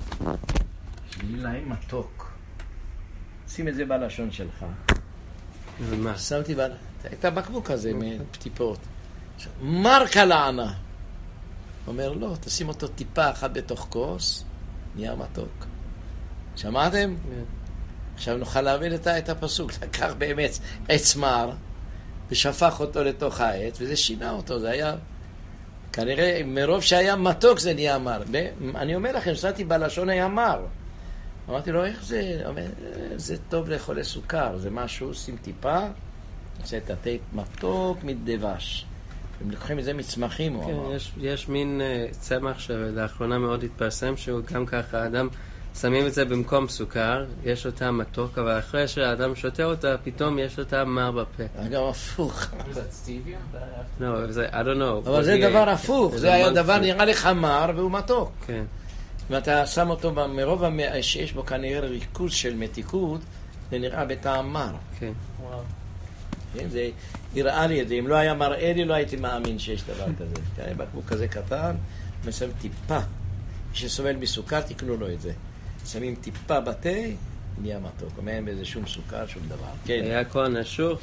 בשביל להם מתוק. שים את זה בלשון שלך. ומה? שמתי ב... את הבקבוק הזה מטיפות. מר קלענה. אומר, לא, תשים אותו טיפה אחת בתוך כוס, נהיה מתוק. שמעתם? עכשיו נוכל להבין את הפסוק. לקח באמת עץ מר, ושפך אותו לתוך העץ, וזה שינה אותו. זה היה, כנראה, מרוב שהיה מתוק זה נהיה מר. אני אומר לכם, שמתי בלשון היה מר. אמרתי לו, איך זה? אומר, זה טוב לחולי סוכר, זה משהו, שים טיפה, עושה את התה מתוק מדבש. הם לקוחים מזה מצמחים, הוא אמר. יש, יש מין uh, צמח שלאחרונה מאוד התפרסם, שהוא גם ככה, האדם שמים את זה במקום סוכר, יש לו טעם מתוק, אבל אחרי שהאדם שותה אותה, פתאום יש לו טעם מר בפה. גם הפוך. זה סטיביה? לא, זה, I don't know. אבל זה דבר הפוך, זה היה דבר נראה לך מר והוא מתוק. כן. ואתה שם אותו מרוב שיש בו כנראה ריכוז של מתיקות, זה נראה בטעם מר. כן. וואו. זה הראה לי את זה, אם לא היה מראה לי, לא הייתי מאמין שיש דבר כזה. תראה, בקבוק כזה קטן, מסיים טיפה שסובל מסוכר, תקנו לו את זה. שמים טיפה בתה, נהיה מתוק. אין בזה שום סוכר, שום דבר. כן. היה כהן נשוך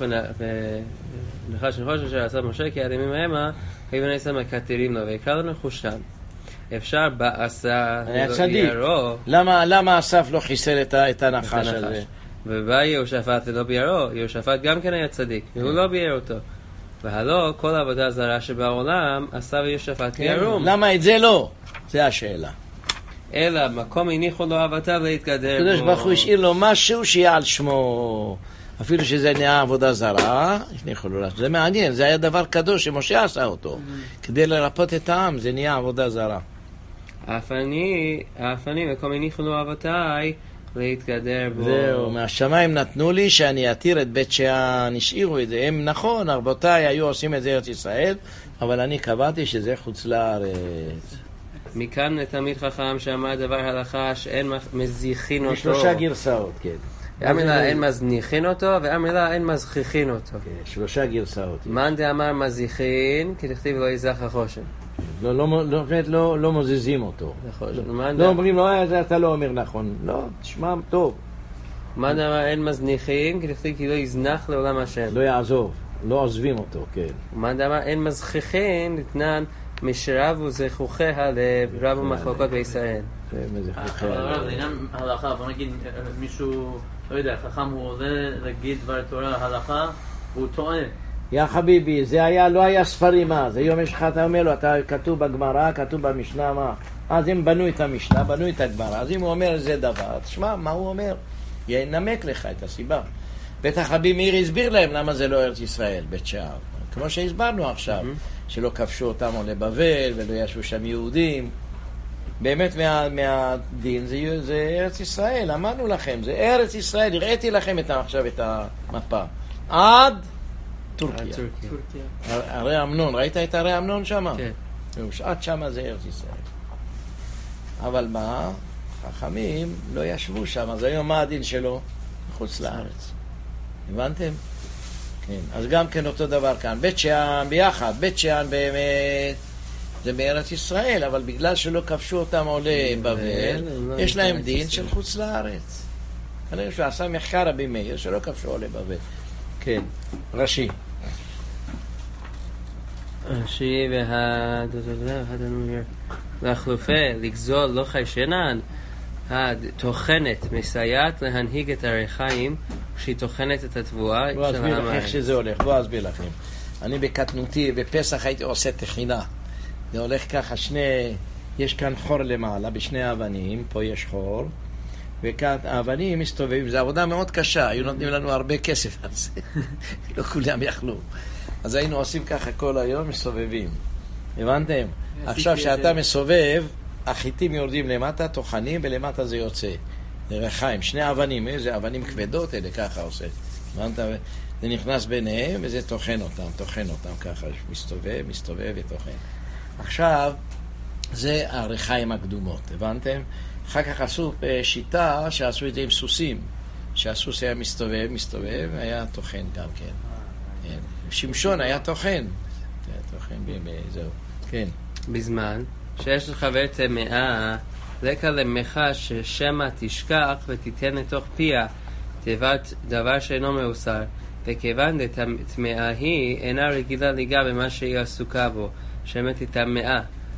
ונחש נחוש אשר עשה משה כי עד ימים המה היו בני ישראל מקטרים לו ויקרא לו נחושם. אפשר בעשה ביערו. למה למה אסף לא חיסל את הנחש הזה? ובא יהושפט ולא ביערו. יהושפט גם כן היה צדיק והוא לא ביער אותו. והלא כל העבודה הזרה שבעולם עשה ויהושפט ביערום. למה את זה לא? זה השאלה. אלא מקום הניחו לו אבותיו להתגדר בו. הקדוש ברוך הוא השאיר לו משהו שיהיה על שמו. אפילו שזה נהיה עבודה זרה, הניחו לו. זה מעניין, זה היה דבר קדוש שמשה עשה אותו. כדי לרפות את העם, זה נהיה עבודה זרה. אף אני, אף אני, מקום הניחו לו אבותיי להתגדר בו. זהו, מהשמיים נתנו לי שאני אתיר את בית שאן, השאירו את זה. הם נכון, רבותיי היו עושים את זה ארץ ישראל, אבל אני קבעתי שזה חוץ לארץ. מכאן לתלמיד חכם שאמר דבר הלכה שאין מזיחין אותו. שלושה גרסאות, כן. המילה אין מזניחין אותו, והמילה אין מזכיחין אותו. כן, שלושה גרסאות. מאן דאמר מזיחין, כי תכתיב לא יזך החושן. לא, לא, לא, לא, לא מזיזים אותו. לא אומרים לו, אתה לא אומר נכון. לא, תשמע טוב. מאן דאמר אין מזניחין, כי תכתיב כי לא יזנח לעולם השם. לא יעזוב, לא עוזבים אותו, כן. מאן דאמר אין מזכיחין, נתנן משרב וזכוכי הלב, רב ומחלוקות בישראל. אבל לעניין הלכה, בוא נגיד מישהו, לא יודע, חכם הוא עולה להגיד דבר תורה הלכה, הוא טועה. יא חביבי, זה היה, לא היה ספרים אז. היום יש לך, אתה אומר לו, אתה כתוב בגמרא, כתוב במשנה, מה? אז הם בנו את המשנה, בנו את הגמרא, אז אם הוא אומר זה דבר, תשמע, מה הוא אומר? ינמק לך את הסיבה. בטח רבי מאיר הסביר להם למה זה לא ארץ ישראל, בית שער. כמו שהסברנו עכשיו, שלא כבשו אותם לבבל ולא ישבו שם יהודים. באמת מה, מהדין זה, זה ארץ ישראל, אמרנו לכם, זה ארץ ישראל, הראיתי לכם את, עכשיו את המפה. עד טורקיה. הרי אמנון, ראית את הרי אמנון שם? כן. עד שם זה ארץ ישראל. אבל מה? חכמים לא ישבו שם, אז היום מה הדין שלו? מחוץ לארץ. הבנתם? כן. אז גם כן אותו דבר כאן. בית שאן ביחד, בית שאן באמת זה בארץ ישראל, אבל בגלל שלא כבשו אותם עולי בבל, יש להם דין של חוץ לארץ. כנראה שהוא עשה מחקר רבי מאיר שלא כבשו עולי בבל. כן, ראשי. ראשי והחלופה לגזול לא חיישנן, התוכנת מסייעת להנהיג את הרחיים כשהיא תוכנת את התבואה. בוא אסביר לך איך שזה הולך, בוא אסביר לכם. אני בקטנותי, בפסח הייתי עושה תחינה. זה הולך ככה, שני, יש כאן חור למעלה בשני האבנים, פה יש חור, וכאן האבנים מסתובבים, זו עבודה מאוד קשה, היו נותנים לנו הרבה כסף על זה, לא כולם יכלו. אז היינו עושים ככה כל היום, מסתובבים. הבנתם? עכשיו שאתה מסובב, החיטים יורדים למטה, תוכנים, ולמטה זה יוצא. זה רחיים, שני אבנים, איזה אבנים כבדות אלה, ככה עושה. הבנת? זה נכנס ביניהם, וזה תוכן אותם, תוכן אותם ככה, מסתובב, מסתובב ותוכן. עכשיו, זה הרחיים הקדומות, הבנתם? אחר כך עשו שיטה שעשו את זה עם סוסים, שהסוס היה מסתובב, מסתובב, היה תוכן גם כן. שמשון היה תוכן. תוכן, זהו. כן. בזמן שיש לך בעצם מאה, לקה למך ששמה תשכח ותיתן לתוך פיה, תיבת דבר שאינו מאוסר, וכיוון דתמאה היא אינה רגילה ליגע במה שהיא עסוקה בו, שמת תמאה,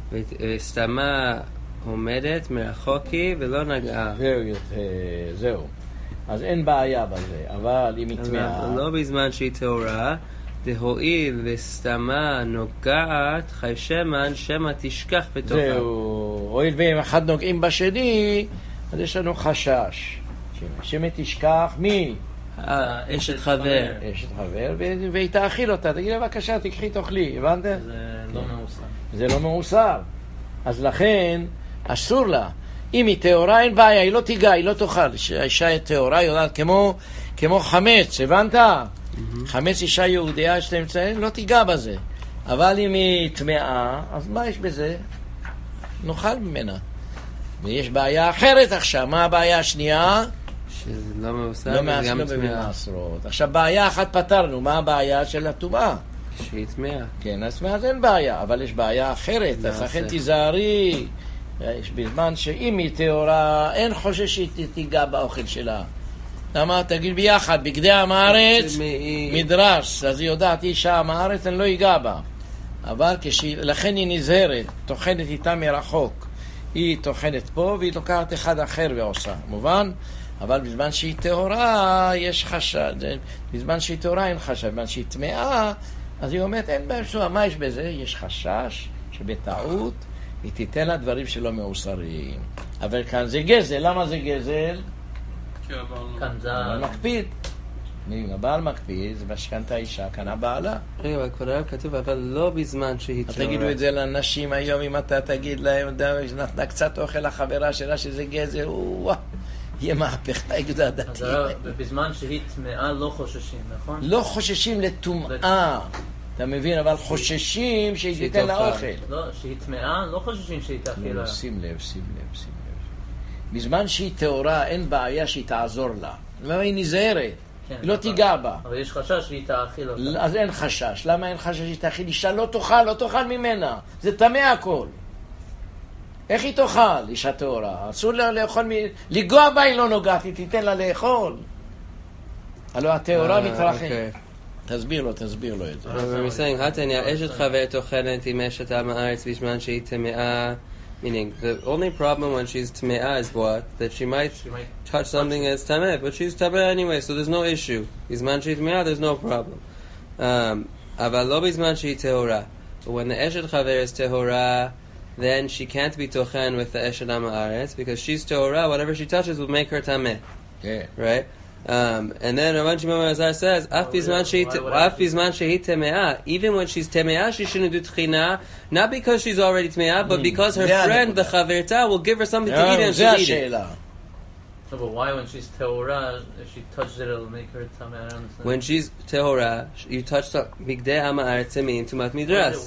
וסתמה עומדת מרחוקי ולא נגעה. זהו, זהו. אז אין בעיה בזה, אבל אם היא תמאה... לא בזמן שהיא תאורה, דהואיל וסתמה נוגעת, חי שמן, שמה תשכח בתוכה. זהו, הואיל ואם אחד נוגעים בשני, אז יש לנו חשש. שמה תשכח מי? אשת חבר. אשת חבר, והיא תאכיל אותה. תגיד לה, בבקשה, תקחי תאכלי, הבנת? זה לא מאוסר. זה לא מאוסר. אז לכן, אסור לה. אם היא תאורה, אין בעיה, היא לא תיגע, היא לא תאכל. האישה תאורה, היא יודעת כמו, כמו חמץ, הבנת? חמץ אישה יהודיה שאתם מציינים, לא תיגע בזה. אבל אם היא טמאה, אז מה יש בזה? נאכל ממנה. ויש בעיה אחרת עכשיו. מה הבעיה השנייה? שזה לא מאוסר, לא מאסר במעשרות. עכשיו, בעיה אחת פתרנו. מה הבעיה של הטומאה? שהיא טמאה. כן, אז טמאה אין בעיה, אבל יש בעיה אחרת. אז לכן תיזהרי. בזמן שאם היא טהורה, אין חושש שהיא תיגע באוכל שלה. למה? תגיד ביחד, בגדי עם הארץ, מדרש, אז היא יודעת, אישה עם הארץ, אני לא ייגע בה. אבל כשהיא, לכן היא נזהרת, תוכנת איתה מרחוק. היא תוכנת פה, והיא לוקחת אחד אחר ועושה. מובן? אבל בזמן שהיא טהורה, יש חשד. בזמן שהיא טהורה, אין חשד. בזמן שהיא טמאה, אז היא אומרת, אין בעצם, מה יש בזה? יש חשש שבטעות היא תיתן לה דברים שלא מאוסרים. אבל כאן זה גזל. למה זה גזל? כאן זה... הבעל מקפיד. הבעל מקפיד, זה משכנת האישה, כאן הבעלה. רגע, אבל כבר כתוב, אבל לא בזמן שהיא טהורה. תגידו את זה לאנשים היום, אם אתה תגיד להם, נתנה קצת אוכל לחברה שלה שזה גזל, וואו, יהיה מהפכה דתית. אז בזמן שהיא טמאה לא חוששים, נכון? לא חוששים לטומאה. אתה מבין, אבל חוששים שהיא תיתן לה אוכל. לא, שהיא טמאה, לא חוששים שהיא תאכיל לה. שים לב, שים לב, שים לב. בזמן שהיא טהורה, אין בעיה שהיא תעזור לה. למה היא נזהרת? היא לא תיגע בה. אבל יש חשש שהיא תאכיל אותה. אז אין חשש. למה אין חשש שהיא תאכיל? אישה לא תאכל, לא תאכל ממנה. זה טמא הכל. איך היא תאכל, אישה טהורה? אסור לה לאכול, לגוע בה היא לא נוגעת, היא תיתן לה לאכול. הלוא הטהורה מתרחם. תסביר לו, תסביר לו את זה. We're saying, התניא, אשת חבר טוחנת עם אשת עם הארץ בזמן שהיא טמאה. Meaning, the only problem when she's tme'ah is what? That she might, she might touch something that's tameh, but she's tameh anyway, so there's no issue. Bizman she's tme'ah, there's no problem. Um, Aval lo bizman she's tehora. But when the eshet chaver is tehora, then she can't be tochen with the eshet am haaretz, because she's tehora, whatever she touches will make her tameh. Yeah. Right? Um, and then Rabban Shimon ben Elazar says, "Af bizman shehi temeah." Even when she's temeah, she shouldn't do tchina, not because she's already temeah, but because her friend, the chaverta, will give her something to eat and she'll eat it. No, but why when she's tehora, if she touches it, it'll make her tameh? I don't understand. When she's tehora, you touch bigdei am haaretz mean tumat midras.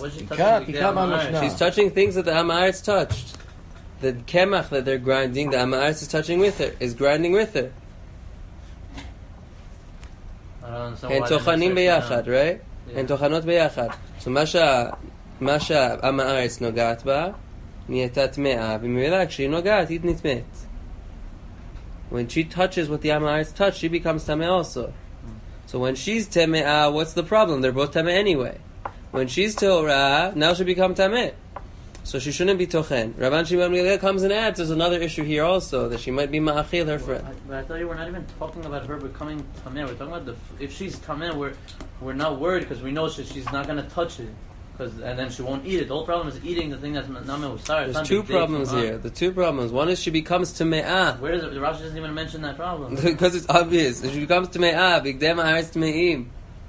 She's touching things that the am haaretz touched. The kemach that they're grinding, the am haaretz is touching with her, is grinding with her. הן טוחנים ביחד, right? הן טוחנות ביחד. So מה שהעם הארץ נוגעת בה, נהייתה טמאה, וממילא כשהיא נוגעת, היא נטמאת. When she touches what the עם הארץ touch, she becomes טמאה also. So when she's טמאה, what's the problem? They're both טמאה anyway. When she's טהורה, now she becomes טמאה. So she shouldn't be tochen. Rabban Shimon ben Elazar comes and adds, there's another issue here also, that she might be ma'achil her friend. Well, I, but I thought you were not even talking about her becoming tameh. We're talking about the, if she's tameh, we're, we're not worried because we know she, she's not going to touch it. Cause, and then she won't eat it. The whole problem is eating the thing that's not me'usar. There's two problems here. The two problems. One is she becomes tame'ah. Where does it, Rashi doesn't even mention that problem. Because it's obvious. She becomes tame'ah. Bigdei ma'aretz tame'im.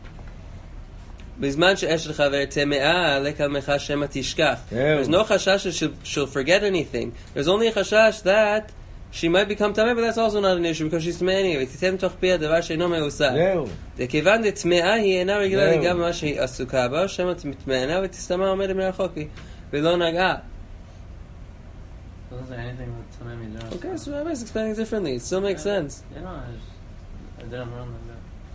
בזמן שאשת חבר טמאה, לקל מחה שמא תשכח. There's no chashash that she'll, she'll forget anything. There's only a chashash that she might become tameh, but that's also not an issue because she's טמאה anyway. ותיתן תוך פיה דבר שאינו מאוסר. וכיוון דטמאה היא אינה רגילה לגמרי מה שהיא עסוקה בה, שמא תטמאנה ותסתמה עומדת מרחוק ולא נגעה. Doesn't say anything about tameh midrash. Okay, so Rabbi is explaining differently. It still makes sense. Yeah, no, I, just, I didn't run like that.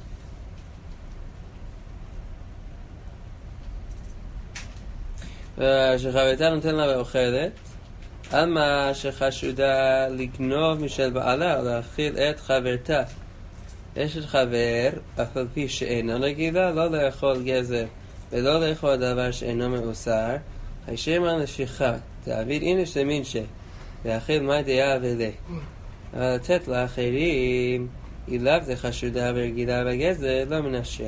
שחברתה נותן לה ואוכלת, על מה שחשודה לגנוב משל בעלה או להאכיל את חברתה. אשת חבר, אף על פי שאינו רגילה, לא לאכול גזר ולא לאכול דבר שאינו מאוסר, הישמע נשיכה, תעביד אינש למינשה, להאכיל מה דעה ולה. אבל לתת לאחרים, היא לאו חשודה ורגילה בגזר, לא מנשיה.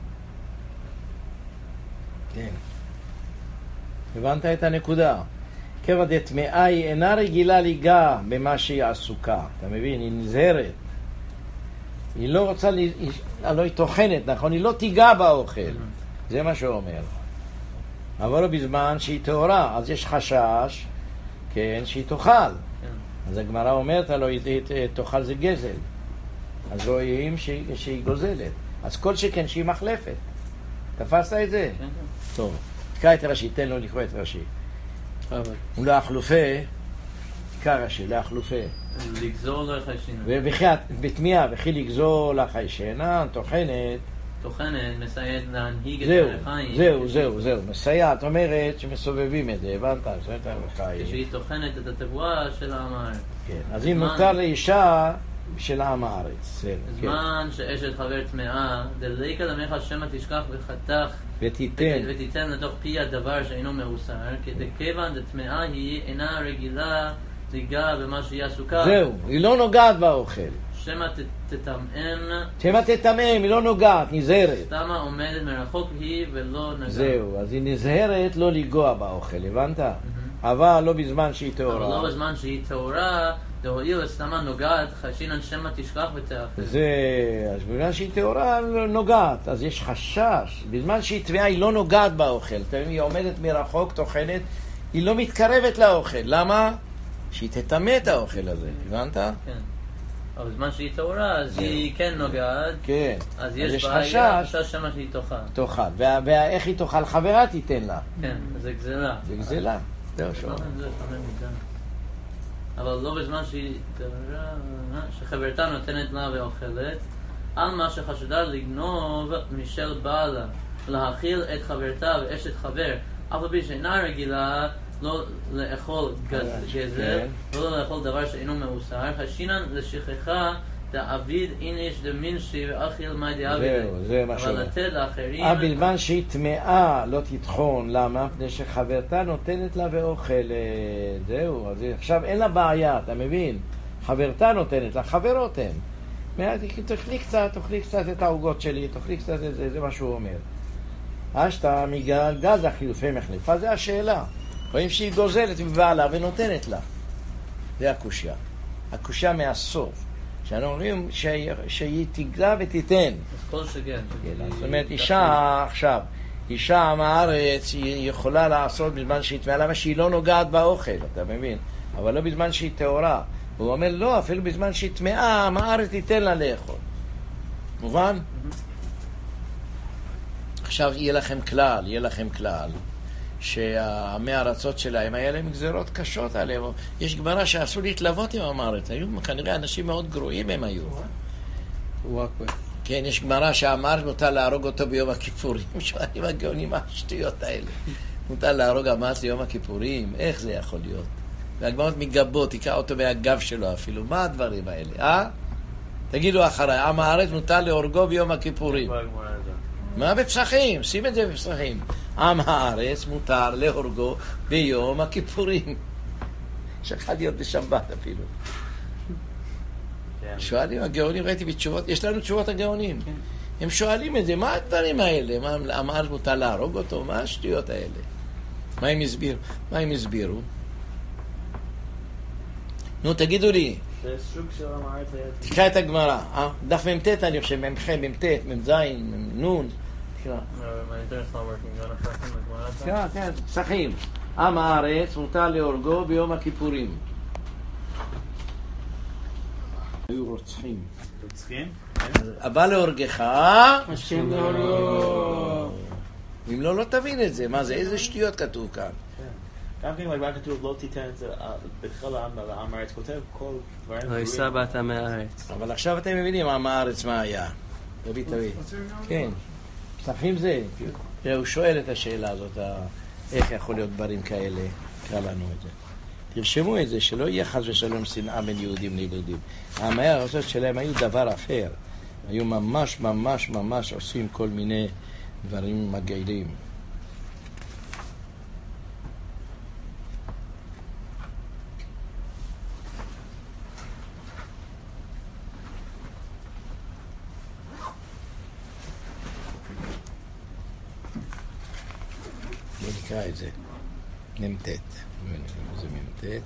כן. הבנת את הנקודה. כיוון דטמאה היא אינה רגילה ליגע במה שהיא עסוקה. אתה מבין? היא נזהרת. היא לא רוצה, היא, לא היא טוחנת, נכון? היא לא תיגע באוכל. זה מה שהוא אומר. אבל לא בזמן שהיא טהורה, אז יש חשש, כן, שהיא תאכל. אז הגמרא אומרת, לא, היא תאכל זה גזל. אז רואים שהיא, שהיא גוזלת. אז כל שכן שהיא מחלפת. תפסת את זה? טוב. תקרא את רש"י, תן לו לקרוא את רש"י. ולאחלופה, תקרא רש"י, לאחלופה. לגזור לחיישנה. ובתמיהה, וכי לגזור לחיישנה, טוחנת, טוחנת מסייעת להנהיג את זהו, החיים. זהו, זהו, זהו. מסייעת אומרת שמסובבים את זה, הבנת? זאת החיים. כשהיא טוחנת את התבואה של העם הארץ. כן, אז אם מותר לאישה של העם הארץ. זמן שאשת חבר טמאה, דליקה למך שמא תשכח וחתך ותיתן ותיתן לתוך פי הדבר שאינו מאוסר, כי דכיוון דטמאה היא אינה רגילה ליגע במה שהיא עסוקה. זהו, היא לא נוגעת באוכל. שמא תטמאם, שמא תטמאם, היא לא נוגעת, נזהרת. סתמה עומדת מרחוק היא ולא נגעה. זהו, אז היא נזהרת לא לגוע באוכל, הבנת? אבל לא בזמן שהיא טהורה. אבל לא בזמן שהיא טהורה, דהואיל סתמה נוגעת, חשינן שמא תשכח ותאכל. זה, אז בזמן שהיא טהורה לא נוגעת, אז יש חשש. בזמן שהיא טמאה היא לא נוגעת באוכל. היא עומדת מרחוק, טוחנת, היא לא מתקרבת לאוכל. למה? שהיא תטמא את האוכל הזה, הבנת? כן. אבל בזמן שהיא טהורה, אז היא כן נוגעת. כן. אז יש בעיה, חשש שמה שהיא תאכל. תאכל. ואיך היא תאכל? חברה תיתן לה. כן, זה גזלה. זה גזלה. זהו שואל. אבל לא בזמן שהיא טהורה, שחברתה נותנת לה ואוכלת, על מה שחשדה לגנוב משל בעלה, להאכיל את חברתה ואשת חבר, אף על פי שאינה רגילה לא לאכול גזל, לא לאכול דבר שאינו מאוסר, חשינן לשכחה דעביד איניש דמינשי ואכיל מי דעביד. אבל לתת לאחרים... אבל בזמן שהיא טמאה לא תטחון, למה? פני שחברתה נותנת לה ואוכלת. זהו, אז עכשיו אין לה בעיה, אתה מבין? חברתה נותנת לה, חברות הן. תאכלי קצת, תאכלי קצת את העוגות שלי, תאכלי קצת את זה, זה מה שהוא אומר. אשתה מגז החילופי מחליפה, זה השאלה. רואים שהיא גוזלת מבעלה ונותנת לה. זה הקושיה. הקושיה מהסוף. שאנחנו אומרים שהיא תגלה ותיתן. אז כל שכן. זאת אומרת, אישה עכשיו, אישה מהארץ, היא יכולה לעשות בזמן שהיא טמאה, למה שהיא לא נוגעת באוכל, אתה מבין? אבל לא בזמן שהיא טהורה. הוא אומר, לא, אפילו בזמן שהיא טמאה, מהארץ תיתן לה לאכול. מובן? עכשיו יהיה לכם כלל, יהיה לכם כלל. שהמארצות שלהם היה להם גזרות קשות עליהם. יש גמרא שעשו להתלוות עם המארץ, היו כנראה אנשים מאוד גרועים הם היו. כן, יש גמרא שהמארץ מותר להרוג אותו ביום הכיפורים. שואלים הגאונים מה השטויות האלה, מותר להרוג המארץ ביום הכיפורים, איך זה יכול להיות? והגמרות מגבות, תיקע אותו מהגב שלו אפילו, מה הדברים האלה, אה? תגידו אחריי, המארץ מותר להורגו ביום הכיפורים. מה בפסחים? שים את זה בפסחים. עם הארץ מותר להורגו ביום הכיפורים. שכחתי להיות בשבת אפילו. שואלים הגאונים, ראיתי בתשובות, יש לנו תשובות הגאונים. הם שואלים את זה, מה הדברים האלה? מה, עם הארץ מותר להרוג אותו? מה השטויות האלה? מה הם הסבירו? מה הם הסבירו? נו, תגידו לי. זה סוג של עם הארץ היה... תקרא את הגמרא, אה? דף ממתת אני חושב, ממח, ממתת, ממזין, נון. כן, כן, פסחים. עם הארץ מותר להורגו ביום הכיפורים. היו רוצחים. רוצחים? הבא להורגך, השם להורגו. אם לא, לא תבין את זה. מה זה? איזה שטויות כתוב כאן? גם כן, רק כתוב לא תיתן את זה בכלל לעם הארץ, כותב כל דברים. לא יישא בת עם הארץ. אבל עכשיו אתם מבינים עם הארץ מה היה. תביא, תביא. כן. פסחים זה. הוא שואל את השאלה הזאת, איך יכול להיות דברים כאלה, קרא לנו את זה. תרשמו את זה, שלא יהיה חס ושלום שנאה בין יהודים ליהודים. העמי הארצות שלהם היו דבר אחר. היו ממש ממש ממש עושים כל מיני דברים מגעילים. בוא נקרא את זה. נמתת. זה ממתת.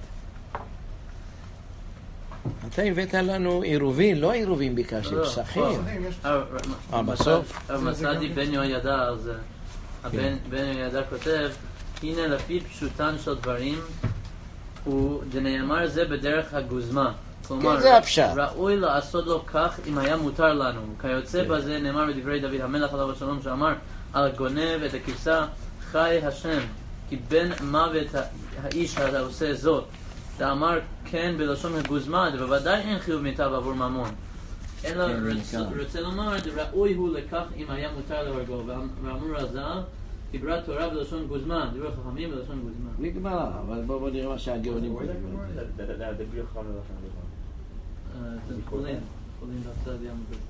אתה הבאת לנו עירובין, לא עירובין ביקשתי, פסחים. אה, בסוף? אבל מסעדי בן יהוידע, אז בן יהוידע כותב, הנה לפי פשוטן של דברים, ודנאמר זה בדרך הגוזמה. כלומר, ראוי לעשות לו כך אם היה מותר לנו. כיוצא בזה נאמר בדברי דוד המלך עליו השלום שאמר על גונב את הכבשה חי השם, כי בין מוות האיש העושה זאת. שאמר כן בלשון הגוזמה, ובוודאי אין חיוב מיטב עבור ממון. אלא כן, רצ- כן. רוצה לומר, ראוי הוא לכך אם היה מותר להורגו, ואמרו רז"ל, דיברה תורה בלשון גוזמן, דיברו חכמים בלשון גוזמן. בלי גמרא, אבל בואו בוא נראה מה שהגאונים Where is that כותבים Gemara? על זה. That- that- that- the Brio Chana Lashon Guzman. אה, אתם חולים, חולים בצד ים הזה.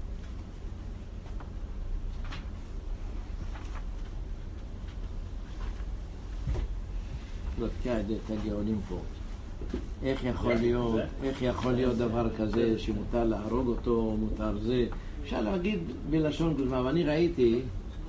בדקה את הגאונים פה. איך יכול להיות, איך יכול להיות דבר כזה שמותר להרוג אותו, מותר זה. אפשר להגיד בלשון גוזמה, ואני ראיתי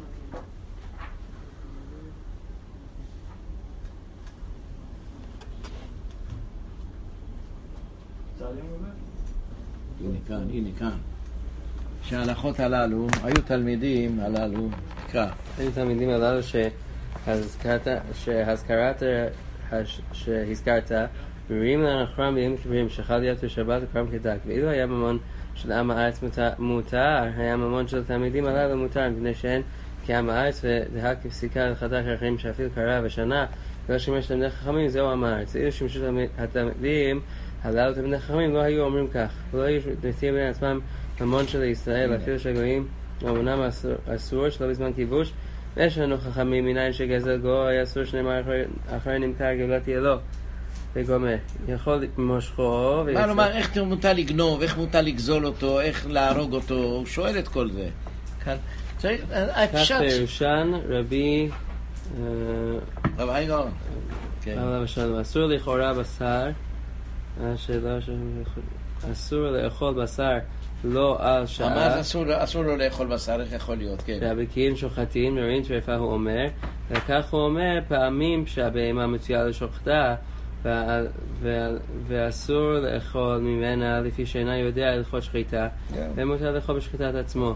הנה כאן, הנה כאן. שההלכות הללו, היו תלמידים הללו, תקרא. היו תלמידים הללו שהזכרת, שהזכרת, הש- שהזכרת, מביאים לאחרם בימים כיפורים שחל להיות בשבת וקרם כדק. ואילו היה ממון של עם הארץ מותר- מותר, היה ממון של התלמידים הללו מותר, מפני שהן כעם הארץ ודהה כפסיקה הלכתה כאחרים שאפילו קרה ושנה, ולא שימש תלמידי חכמים, זהו עם הארץ. אילו שימשו תלמיד- התלמידים הללו תלמידי חכמים לא היו אומרים כך, ולא היו נשיאים בין עצמם ממון של ישראל, אפילו שהגויים אמנם אסור- אסור שלא בזמן כיבוש. יש לנו חכמים מניין שגזל גו היה אסור שנאמר אחרי- אחרי נמכר גאולה תהיה לו וגומה יכול מושכו מה לומר, איך מותר לגנוב, איך מותר לגזול אותו, איך להרוג אותו, הוא שואל את כל זה. כאן צריך, כך הפשט. פירושן רבי אה, רב הייגאון. כן. עליו השלום, אסור לכאורה בשר, השאלה ש... אסור לאכול בשר לא על אמר שעה, אסור אסור לו לאכול בשר, איך יכול להיות, כן. והבקיעים שוחטים מראים טרפה הוא אומר, וכך הוא אומר פעמים שהבהמה מצויה לשוחטה וה- וה- ואסור לאכול ממנה לפי שאינה יודע הלכות שחיטה, כן. ומותר לאכול בשחיטת עצמו.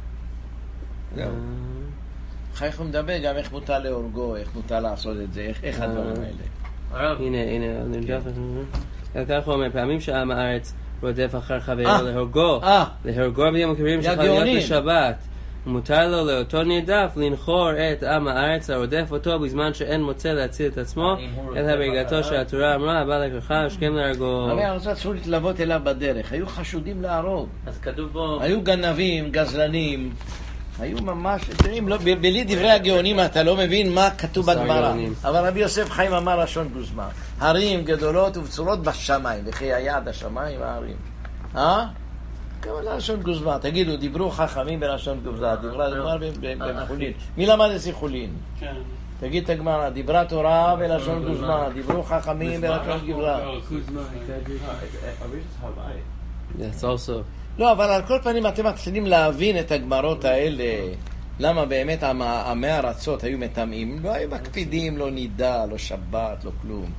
זהו. אה, אחר כך הוא מדבר גם איך מותר להורגו, איך מותר לעשות את זה, איך- איך הדברים האלה. הרב, הנה, הנה, נרדף, כך הוא אומר, פעמים שעם הארץ רודף אחר אה. חברו להורגו, אה, להורגו ביום הכיפורים זה שחל להיות הגאונים. בשבת. מותר לו לאותו נרדף לנחור את עם הארץ הרודף אותו בזמן שאין מוצא להציל את עצמו, אם הוא אלא רודף ברגעתו אחריו. שהתורה אמרה, הבא לקחה, השכם להרגו. הרי הרצה אסור להתלוות אליו בדרך, היו חשודים להרוג. אז כתוב בו, היו גנבים, גזלנים, היו ממש, תראים, לא, ב- בלי דברי הגאונים אתה לא מבין מה כתוב עשרה בגמרא. גאונים. אבל רבי יוסף חיים אמר לשון גוזמה, הרים גדולות ובצורות בשמיים, וכי היעד השמיים ההרים. אה? כמה לשון גוזמה, תגידו, דיברו חכמים בלשון גוזמה, דיברה דיברה ב- ב- בחולין. מי למד את זה חולין? כן. תגיד את הגמרא, דיברה תורה בלשון גוזמה, דיברו חכמים בלשון גוזמה. That's also. לא, אבל על כל פנים אתם מתחילים להבין את הגמרות האלה, למה באמת עמי עמי ארצות היו מטמאים, לא היו מקפידים, לא נידה, לא שבת, לא כלום.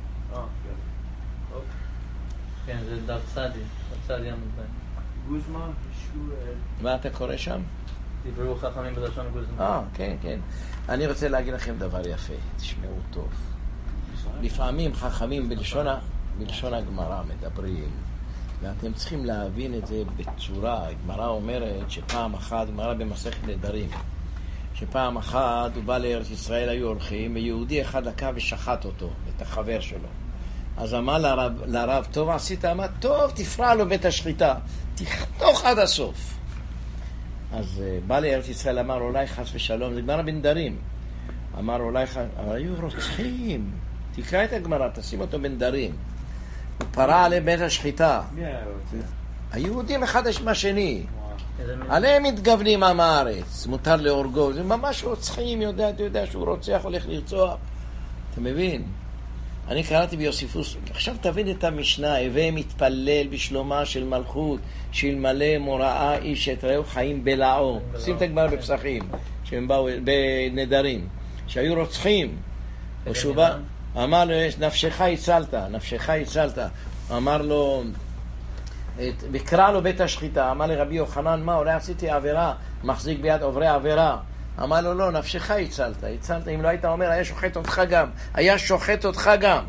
כן, זה דף צדי, דף צדי עמוד ב'. גוזמה, שהוא... מה אתה קורא שם? דיברו חכמים בלשון גוזמה. אה, כן, כן. אני רוצה להגיד לכם דבר יפה, תשמעו טוב. לפעמים חכמים בלשון, ה- בלשון הגמרא מדברים, ואתם צריכים להבין את זה בצורה. הגמרא אומרת שפעם אחת, גמרא במסכת נדרים, שפעם אחת הוא בא לארץ ישראל, היו הולכים, ויהודי אחד לקח ושחט אותו, את החבר שלו. אז אמר לרב, לרב, טוב עשית, אמר, טוב, תפרע לו בית השחיטה, תחתוך עד הסוף. אז uh, בא לארץ ישראל, אמר, אולי חס ושלום, זה גמרא בנדרים. אמר, אולי חס... אבל היו רוצחים. תקרא את הגמרא, תשים אותו בנדרים. הוא פרע עליהם בית השחיטה. היהודים אחד מהשני. איזה מין- עליהם מתגוונים עם הארץ, מותר להורגו. זה ממש רוצחים, יודע, אתה יודע שהוא רוצח, הולך לרצוח. אתה מבין? אני קראתי ביוסיפוס, עכשיו תבין את המשנה, הווה מתפלל בשלומה של מלכות, שאלמלא מוראה איש את רעהו חיים בלעו. שים את הגמרא בפסחים, שהם באו בנדרים, שהיו רוצחים. או שהוא בא, אמר לו, נפשך הצלת, נפשך הצלת. אמר לו, את- וקרא לו בית השחיטה, אמר לרבי יוחנן, מה, אולי עשיתי עבירה, מחזיק ביד עוברי עבירה. אמר לו, לא, נפשך הצלת, הצלת, אם לא היית אומר, היה שוחט אותך גם, היה שוחט אותך גם.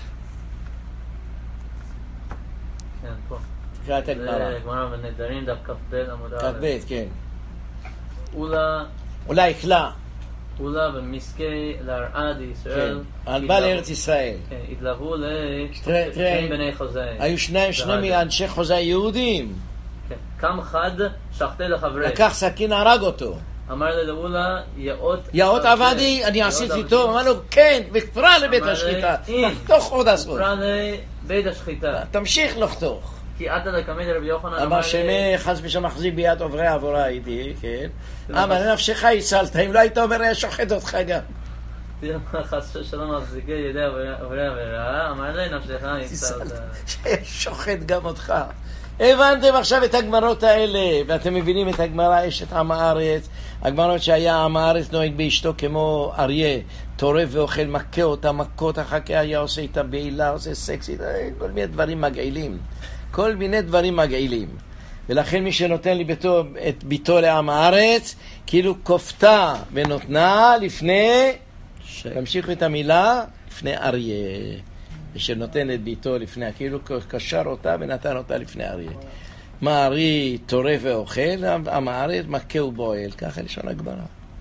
כן, פה. תקרא את הגמרא. זה גמרא בנדרים, דף כ"ב עמוד א'. כ"ב, כן. אולה, אולי קלה, אולה במסקי לארעד ישראל. כן. על בא לארץ ישראל. כן, התלוו ל... תראה, תראה, שני בני חוזי. היו שניים, שני והרגע. מאנשי חוזה יהודים. כן, קם חד שחטה לחברי. לקח סכין, הרג אותו. אמר לדאולה, יאות... יאות עבדי, אני עשיתי טוב. אמר לו, כן, ופרע לבית השחיטה. תחתוך עוד עשרות. פרע לבית השחיטה. תמשיך לחתוך. כי עתה לקמד רבי יוחנן אמר שמי חס ושם מחזיק ביד עוברי עבורה הייתי, כן. אמר נפשך הצלת, אם לא היית אומר היה שוחט אותך גם. חס ושלום מחזיקי ידי עוברי עבורה, אמר לי נפשך הצלת. שוחט גם אותך. הבנתם עכשיו את הגמרות האלה, ואתם מבינים את הגמרא אשת עם הארץ, הגמרות שהיה עם הארץ נוהג באשתו כמו אריה, טורף ואוכל, מכה אותה, מכות, אחר כך היה עושה איתה בעילה, עושה סקסית, כל מיני דברים מגעילים. כל מיני דברים מגעילים. ולכן מי שנותן לי ביתו, את ביתו לעם הארץ, כאילו כופתה ונותנה לפני, ש... תמשיכו את המילה, לפני אריה. ושנותן את ביתו לפני, כאילו קשר אותה ונתן אותה לפני אריה. מה ארי טורף ואוכל, עם הארץ מכה ובועל. ככה לשון הגמרא.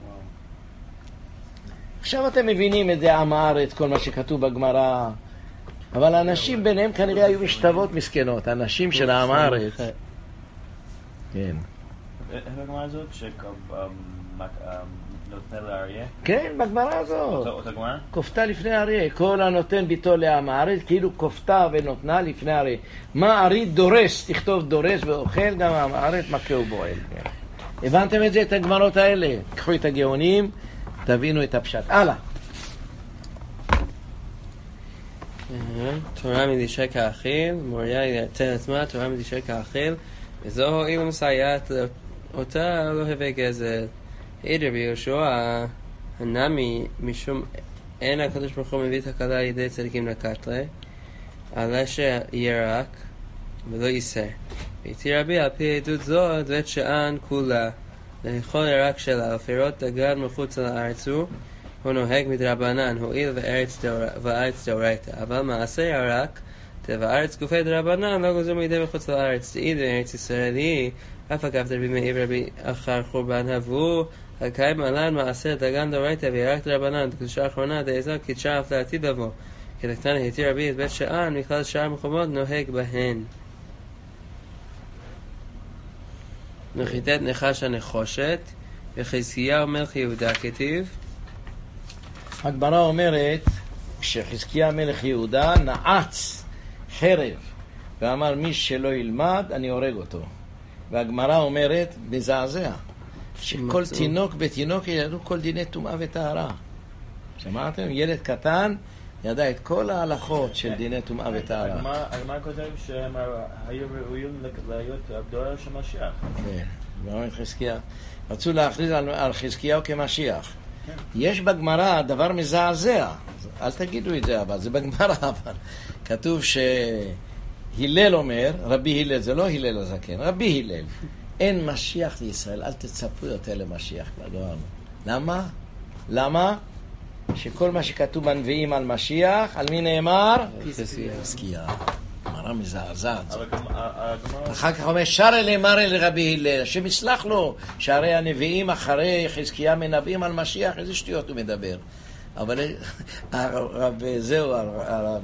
עכשיו אתם מבינים את זה, עם הארץ, כל מה שכתוב בגמרא. אבל האנשים ביניהם כנראה היו משתוות מסכנות, האנשים של העם הארץ. כן. איך בגמרא הזאת שנותן לאריה? כן, בגמרא הזאת. אותה גמרא? כופתה לפני אריה. כל הנותן ביתו לעם הארץ, כאילו כופתה ונותנה לפני אריה. מה ארי דורס, תכתוב דורס ואוכל, גם העם הארץ מכה ובועל. הבנתם את זה, את הגמרות האלה? קחו את הגאונים, תבינו את הפשט. הלאה. תורה מדישי כאכיל, מוריה יתן עצמה, תורה מדישי כאכיל, וזו הועיל ומסייעת אותה לא הווה גזל. העיד רבי יהושע, הנמי משום אין הקדוש ברוך הוא מביא את הקלה על ידי צדיקים לקטלה, עלה שיהיה רק ולא ייסר. והייתי רבי על פי עדות זאת ואת שען כולה, לאכול ירק שלה, ופירות דגן מחוץ לארץ הוא, הוא נוהג מדרבנן, הואיל וארץ דאורייתא, אבל מעשה ירק, וארץ גופי דרבנן, לא גוזר מידי מחוץ לארץ, תעיד בארץ ישראלי, אף אגב דרבי מאיר רבי אחר חורבן הבו, הקיים עלן מעשה דגן דאורייתא וירק דרבנן, בקדושה האחרונה דאזל קידשה אף לעתיד לבוא, כדקתנא התיר רבי את בית שען, מכלל שאר מקומות נוהג בהן. נחיתת נחש הנחושת, וחזקיהו מלך יהודה כתיב, הגמרא אומרת שחזקיה מלך יהודה נעץ חרב ואמר מי שלא ילמד אני הורג אותו. והגמרא אומרת מזעזע שכל תינוק בתינוק ידעו כל דיני טומאה וטהרה. שמעתם? ילד קטן ידע את כל ההלכות של דיני טומאה וטהרה. הגמרא כותב שהם היו ראויים להיות הבדור של משיח. כן, ואומרים חזקיה רצו להכריז על חזקיהו כמשיח. יש בגמרא דבר מזעזע, אל תגידו את זה, אבל זה בגמרא, אבל כתוב שהלל אומר, רבי הלל, זה לא הלל הזקן, רבי הלל, אין משיח לישראל, אל תצפו יותר למשיח. למה? למה? שכל מה שכתוב בנביאים על משיח, על מי נאמר? חזקיה. גמרא מזעזעת. אחר כך אומר שר אל אמר אל רבי הלל, השם יסלח לו, שהרי הנביאים אחרי חזקיה מנבאים על משיח, איזה שטויות הוא מדבר. אבל הרב זהו, הרב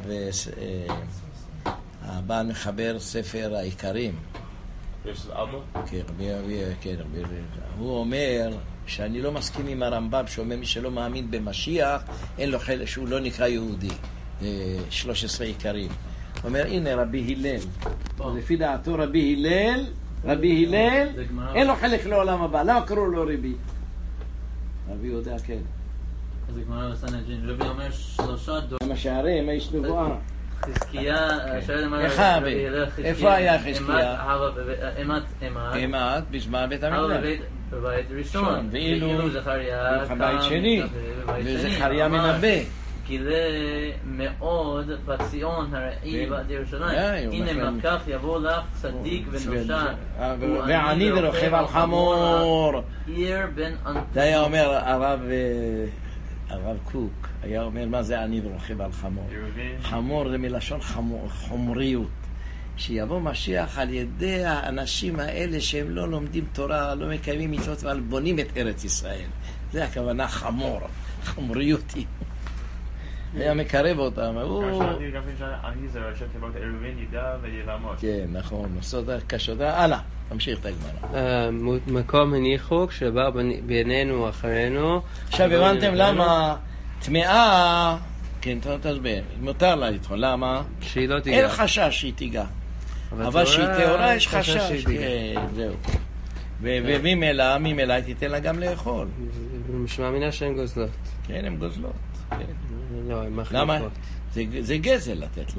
הבא מחבר ספר העיקרים. יש אבא? כן, רבי, הוא אומר שאני לא מסכים עם הרמב"ם שאומר מי שלא מאמין במשיח אין לו חלק שהוא לא נקרא יהודי. שלוש עשרה עיקרים. אומר הנה רבי הלל, לפי דעתו רבי הלל, רבי הלל אין לו חלק לעולם הבא. למה קראו לו רבי? רבי יודע כן. אז הגמרא בסנהדרין, רבי אומר שלושה דור. מה שהרי מה יש נבואה? חזקיה, איפה היה חזקיה? אימת, אימת. אימת, בזמן בית המקדש. בבית ראשון. ואילו זכריה בבית שני, וזכריה מנבא. גילה מאוד בציון הראי ועד ירושלים. הנה מכך יבוא לך צדיק ונושע. ועני ורוכב על חמור. עיר בן אנטון. זה היה אומר הרב הרב קוק. היה אומר מה זה עני ורוכב על חמור. חמור זה מלשון חומריות. שיבוא משיח על ידי האנשים האלה שהם לא לומדים תורה, לא מקיימים מצוות, אבל בונים את ארץ ישראל. זה הכוונה חמור. חומריות היא. היה מקרב אותם. הוא... גם אני זה ראשי תיבות עירובין, ידע ויבמות. כן, נכון, נוסעות קשות. הלאה, תמשיך את הגמרא. מקום הניחו כשבא בינינו אחרינו. עכשיו הבנתם למה טמאה, כן, תסביר, מותר לה לטחון, למה? שהיא לא תיגע. אין חשש שהיא תיגע. אבל שהיא טהורה יש חשש, כן, זהו. וממילא, ממילא היא תיתן לה גם לאכול. משמע מינה שהן גוזלות. כן, הן גוזלות. לא, הן מחליפות. למה? זה גזל לתת לה.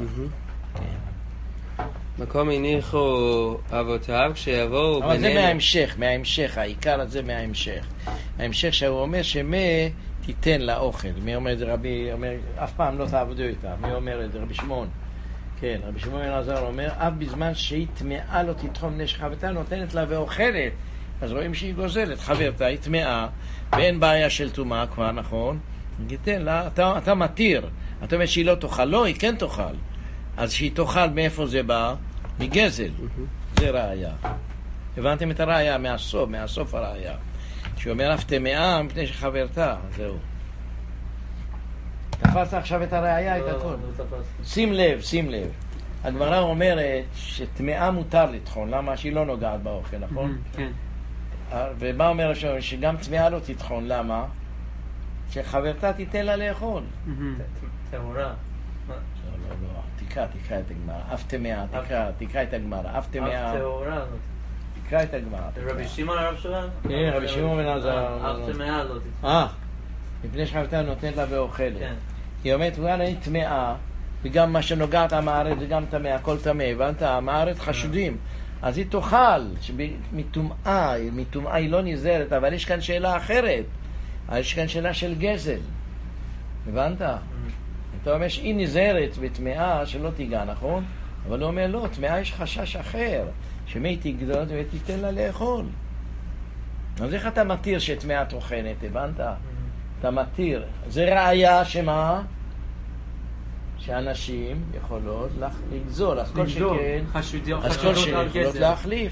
מקום הניחו אבותיו כשיבואו בינינו. אבל זה מההמשך, מההמשך, העיקר הזה מההמשך. ההמשך שהוא אומר שמה תיתן לה אוכל. מי אומר את זה? רבי אומר, אף פעם לא תעבדו איתה. מי אומר את זה? רבי שמעון. כן, רבי שמעון בן עזר אומר, אף בזמן שהיא טמאה לא תתחום בני שחברתה, נותנת לה ואוכלת. אז רואים שהיא גוזלת. חברתה היא טמאה, ואין בעיה של טומאה כבר, נכון? תיתן לה, אתה, אתה מתיר. אתה אומר שהיא לא תאכל. לא, היא כן תאכל. אז שהיא תאכל, מאיפה זה בא? מגזל. זה ראיה. הבנתם את הראיה? מהסוף, מהסוף הראיה. שאומר אף טמאה מפני שחברתה. זהו. תפסת עכשיו את הראיה, את הכל. שים לב, שים לב. הגמרא אומרת שטמאה מותר לטחון. למה? שהיא לא נוגעת באוכל, נכון? כן. ומה אומר השם? שגם טמאה לא תטחון. למה? שחברתה תיתן לה לאכול. טהורה. לא, לא, לא. תקרא, תקרא את הגמרא. אף טמאה, תקרא, תקרא את הגמרא. אף טמאה. אף טהורה. תקרא את הגמרא. רבי שמעון הרב שלנו? כן, רבי שמעון בן עזר. אף טמאה לא תטחון. אה, מפני שחברתה נותנת לה ואוכלת. כן. היא אומרת, ואלה היא טמאה, וגם מה שנוגעת המערת זה גם טמא, הכל טמא, הבנת? המערת חשודים. אז היא תאכל, מטומאה, מטומאה היא לא נזהרת, אבל יש כאן שאלה אחרת. יש כאן שאלה של גזל. הבנת? אתה אומר שהיא נזהרת בטמאה שלא תיגע, נכון? אבל הוא אומר, לא, טמאה יש חשש אחר, שמי תגדול ותיתן לה לאכול. אז איך אתה מתיר שטמאה תוכנת, הבנת? אתה מתיר. זה ראיה שמה? שאנשים יכולות לגזול, אז כל שכן, אז כל שכן יכולות להחליף.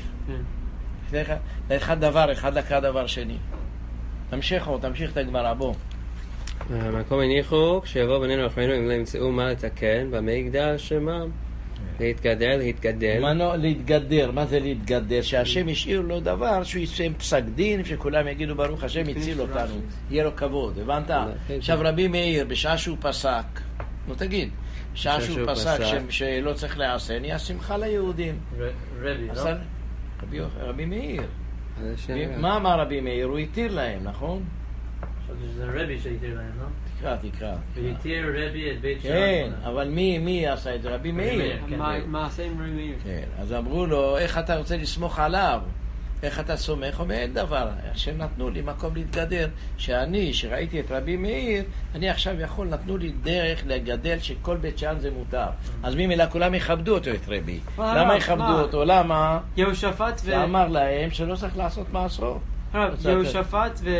זה אחד דבר, אחד לקרא דבר שני. תמשיך או, תמשיך את הגמרא, בוא. המקום הניחו כשיבואו בינינו אחרינו אם לא ימצאו מה לתקן, במה יגדל שמם? להתגדר, להתגדל. מה לא להתגדר? מה זה להתגדר? שהשם השאיר לו דבר שהוא יסיים פסק דין, שכולם יגידו ברוך השם הציל אותנו, יהיה לו כבוד, הבנת? עכשיו רבי מאיר, בשעה שהוא פסק, נו תגיד, בשעה שהוא פסק שלא צריך לעשה, נהיה שמחה ליהודים. רבי, לא? רבי מאיר. מה אמר רבי מאיר? הוא התיר להם, נכון? זה רבי שהתיר להם, לא? תקרא, תקרא. והתיר רבי את בית שער. כן, אבל מי, מי עשה את זה? רבי מאיר. מה עשה עם רבי מאיר? כן, אז אמרו לו, איך אתה רוצה לסמוך עליו? איך אתה סומך? אומר, אין דבר. השם נתנו לי מקום להתגדר. שאני, שראיתי את רבי מאיר, אני עכשיו יכול, נתנו לי דרך לגדל שכל בית שער זה מותר. אז ממילא כולם יכבדו אותו, את רבי. למה יכבדו אותו? למה? יהושפט ו... ואמר להם שלא צריך לעשות מעשור. יהושפט ו...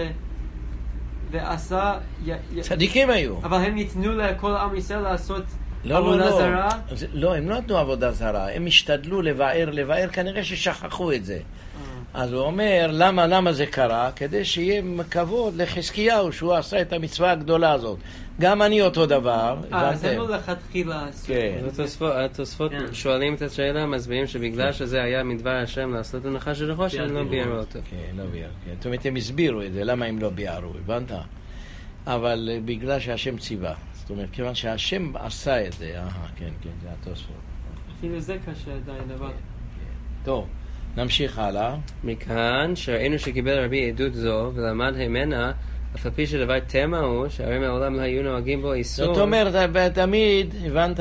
ועשה... צדיקים היו. אבל הם ניתנו לכל עם ישראל לעשות לא, עבודה לא, לא. זרה? לא, הם לא נתנו עבודה זרה. הם השתדלו לבאר, לבאר, כנראה ששכחו את זה. אז הוא אומר, למה, למה זה קרה? כדי שיהיה כבוד לחזקיהו, שהוא עשה את המצווה הגדולה הזאת. גם אני אותו דבר. אה, אז הם לא לכתחילה. כן. התוספות שואלים את השאלה, מסבירים שבגלל שזה היה מדבר השם לעשות הנחה של ראש, הם לא ביארו אותו. כן, לא ביארו. זאת אומרת, הם הסבירו את זה, למה הם לא ביארו, הבנת? אבל בגלל שהשם ציווה. זאת אומרת, כיוון שהשם עשה את זה, אה, כן, כן, זה התוספות. אפילו זה קשה עדיין, אבל... טוב. נמשיך הלאה. מכאן שראינו שקיבל רבי עדות זו ולמד ממנה אף על פי שדבר תמה הוא שהרי מעולם לא היו נוהגים בו איסור. זאת אומרת, תמיד, הבנת,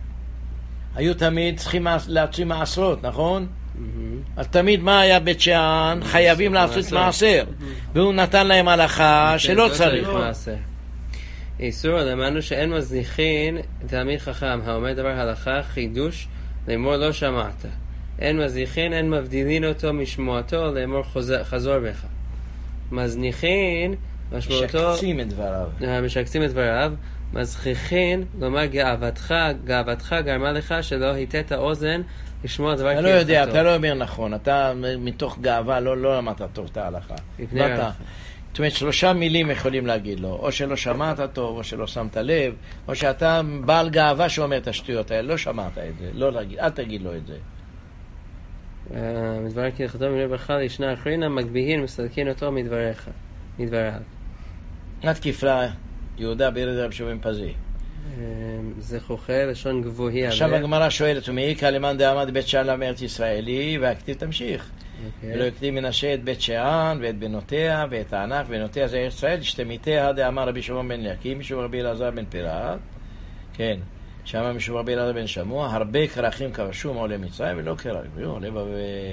היו תמיד צריכים להוציא מעשרות, נכון? אז תמיד מה היה בית שאן? חייבים לעשות מעשר, והוא נתן להם הלכה שלא צריך מעשר. איסור, למדנו שאין מזניחין תלמיד חכם האומר דבר הלכה חידוש לאמור לא שמעת. אין מזניחין, אין מבדילין אותו משמועתו לאמור חזור בך. מזניחין, משמעותו... משקצים את דבריו. משקצים את דבריו. מזכיחין, לומר גאוותך, גאוותך גרמה לך שלא היטת אוזן לשמוע דבר אתה לא יודע, אתה לא אומר נכון. אתה מתוך גאווה לא למדת טוב את ההלכה. זאת אומרת, שלושה מילים יכולים להגיד לו, או שלא שמעת טוב, או שלא שמת לב, או שאתה בעל גאווה שאומר את השטויות האלה, לא שמעת את זה, לא להגיד, אל תגיד לו את זה. מדבר כי לכתוב מיני ברכה לישנה אחרינה, מגביהין מסלקין אותו מדבריך, מדבריו. עד כפלה יהודה בירד רב שמעון פזי. זכוכה לשון גבוהי. עכשיו הגמרא שואלת, ומעיקה למאן דעמד בית שאן לארץ ישראלי, והכתיב תמשיך. ולא יקדים מנשה את בית שאן ואת בנותיה ואת הענק, ובנותיה זה ארץ ישראל, שתמיתיה דאמר רבי שמעון בן אליקים, משום רבי אלעזר בן פרת, כן, שאמר משום רבי אלעזר בן שמוע, הרבה כרכים כבשו מעולה מצרים ולא כרכים, עולה בבל.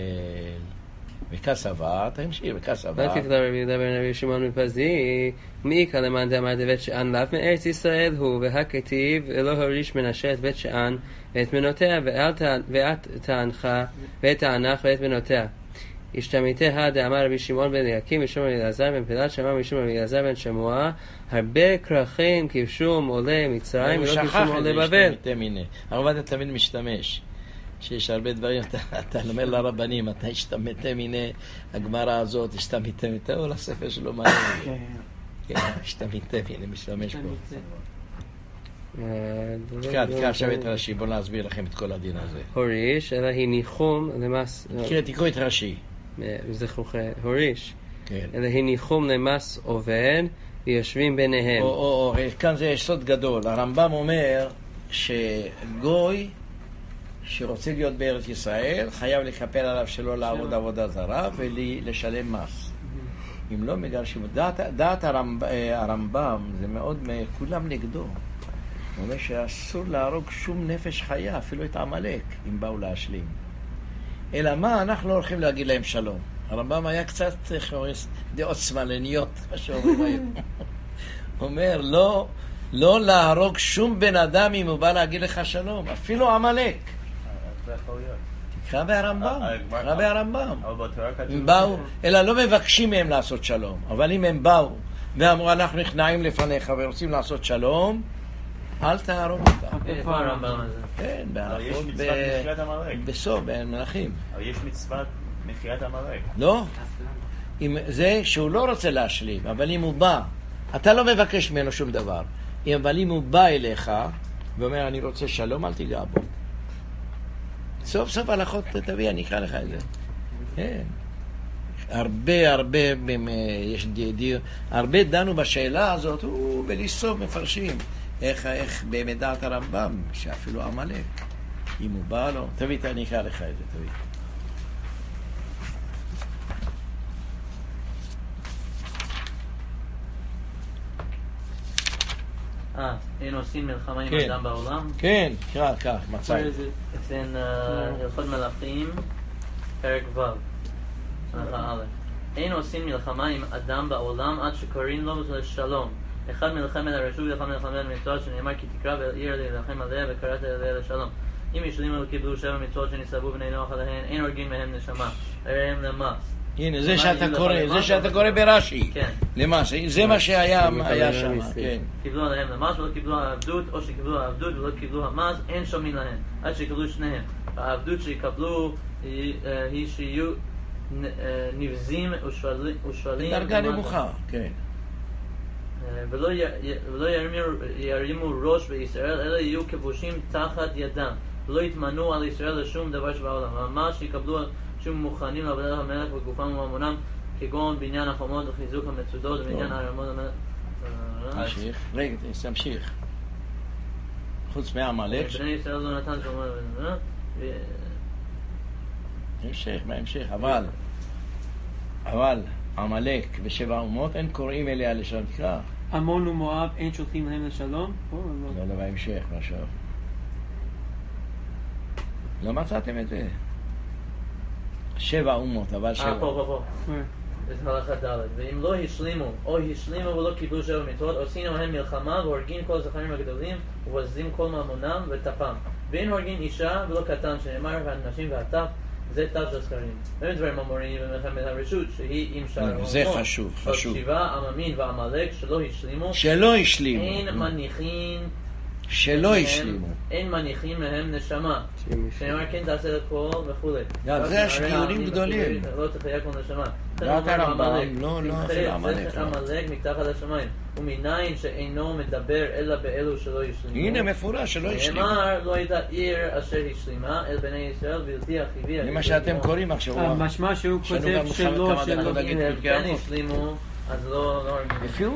וכסבה, תמשיך, וכסבה. ואל תפתר רבי יהודה בן רבי שמעון בן פזי, מעיקה למאן דאמר בית שאן לאו מארץ ישראל הוא, והכתיב לא הוריש מנשה את בית שאן ואת בנותיה ואת תענך ואת הענך ואת בנותיה. השתמיתיה דאמר רבי שמעון בן אליקים משום רבי אלעזר בן פרת, שאמר משום רבי אלעזר בן שמוע, הרבה כרכים כבשו מעולה מצרים ולא כבשו מעולה בבל. הרב תמיד משתמש שיש הרבה דברים, אתה, אתה אומר לרבנים, אתה השתמתה מיני הגמרא הזאת, השתמתה מיני, או לספר שלו מה נראה. כן, השתמתה מיני, משתמש פה. תקרא, תקרא עכשיו את רש"י, בואו נסביר לכם את כל הדין הזה. הוריש, אלא היא ניחום למס... תקרא, תקרא את רש"י. זכוכה, הוריש. אלא היא ניחום למס עובד, ויושבים ביניהם. או, או, כאן זה יסוד גדול. הרמב"ם אומר שגוי שרוצה להיות בארץ ישראל, חייב לקפל עליו שלא לעבוד עבודה זרה ולשלם מס. אם לא מגרשים, דעת, דעת הרמב, הרמב"ם זה מאוד, כולם נגדו. הוא אומר שאסור להרוג שום נפש חיה, אפילו את עמלק, אם באו להשלים. אלא מה, אנחנו לא הולכים להגיד להם שלום. הרמב"ם היה קצת דעות שמאלניות, מה שאומרים היום. הוא אומר, לא, לא להרוג שום בן אדם אם הוא בא להגיד לך שלום, אפילו עמלק. תקרא בהרמב"ם, תקרא בהרמב"ם. הם באו, אלא לא מבקשים מהם לעשות שלום, אבל אם הם באו ואמרו אנחנו נכנעים לפניך ורוצים לעשות שלום, אל תהרוג אותם. איפה הרמב"ם הזה? כן, בהלכות בסוף, במלכים. אבל יש מצוות מחיית עמלק. לא, זה שהוא לא רוצה להשלים, אבל אם הוא בא, אתה לא מבקש ממנו שום דבר, אבל אם הוא בא אליך ואומר אני רוצה שלום, אל תיגע בו. סוף סוף הלכות תביא, אני אקרא לך את זה. כן. הרבה הרבה יש דיר, הרבה דנו בשאלה הזאת, ובלסוף מפרשים איך, איך באמת דעת הרמב"ם, שאפילו עמלק, אם הוא בא לו, תביא, אני אקרא לך את זה, תביא. אה, אין עושים מלחמה עם אדם בעולם? כן, קרא, כך, מצאי. אצלן הלכות מלכים, פרק ו', הלכה א'. אין עושים מלחמה עם אדם בעולם עד שקוראים לו לשלום. אחד מלחמת הרשות ואחד מלחמת המצוות, שנאמר כי תקרא ועיר להילחם עליה וקראת אליה לשלום. אם ישלימו וקיבלו שבע מצוות שנסרבו בני נוח עליהן, אין הורגים מהם נשמה, הרי הם למס. הנה, זה שאתה קורא, זה שאתה קורא ברש"י. כן. למס, זה מה שהיה שם, כן. קיבלו עליהם למס ולא קיבלו העבדות, או שקיבלו העבדות ולא קיבלו המס, אין שומעים להם, עד שיקבלו שניהם. העבדות שיקבלו היא שיהיו נבזים ושפלים. דרגה נמוכה, כן. ולא ירימו ראש בישראל, אלא יהיו כבושים תחת ידם. ולא יתמנו על ישראל לשום דבר שבעולם. ממש יקבלו שום מוכנים לעבודת המלך בגופם וממונם, כגון בניין החומות וחיזוק המצודות ובניין הרמות המלך. תמשיך, רגע, תמשיך. חוץ מהעמלק. בני ישראל לא נתן שאומר, המשך, בהמשך, אבל אבל עמלק ושבע אומות אין קוראים אליה לשלום. תקרא. עמון ומואב אין שולחים להם לשלום? לא, לא, בהמשך, משהו. לא מצאתם את זה? שבע אומות, אבל שבע. אה, פה, פה, פה. זה הלכה ד'. ואם לא השלימו, או השלימו ולא קיבלו שבע מצוות, עושים עליהם מלחמה והורגים כל הזכרים הגדולים ובזים כל ממונם וטפם. ואין הורגים אישה ולא קטן, שנאמר הנשים והטף, זה טף של זכרים. והם דברים אמורים במלחמת הרשות, שהיא עם שאר האומות. זה חשוב, חשוב. שבעה עממין ועמלק שלא השלימו. שלא השלימו. אין מניחים שלא השלימו. אין מניחים להם נשמה. שנאמר כן תעשה הכל וכולי. גם זה דיונים גדולים. לא תחיה כל נשמה. רק הרמב"ם, לא, לא, אפילו עמלק. זכר עמלק מתחת השמיים. ומניין שאינו מדבר אלא באלו שלא השלימו. הנה מפורש שלא השלימו. נאמר לא הייתה עיר אשר השלימה אל בני ישראל וירתיח חיבי. זה מה שאתם קוראים עכשיו. משמע שהוא כותב שלא, שלא. אם הם כן השלימו, אז לא...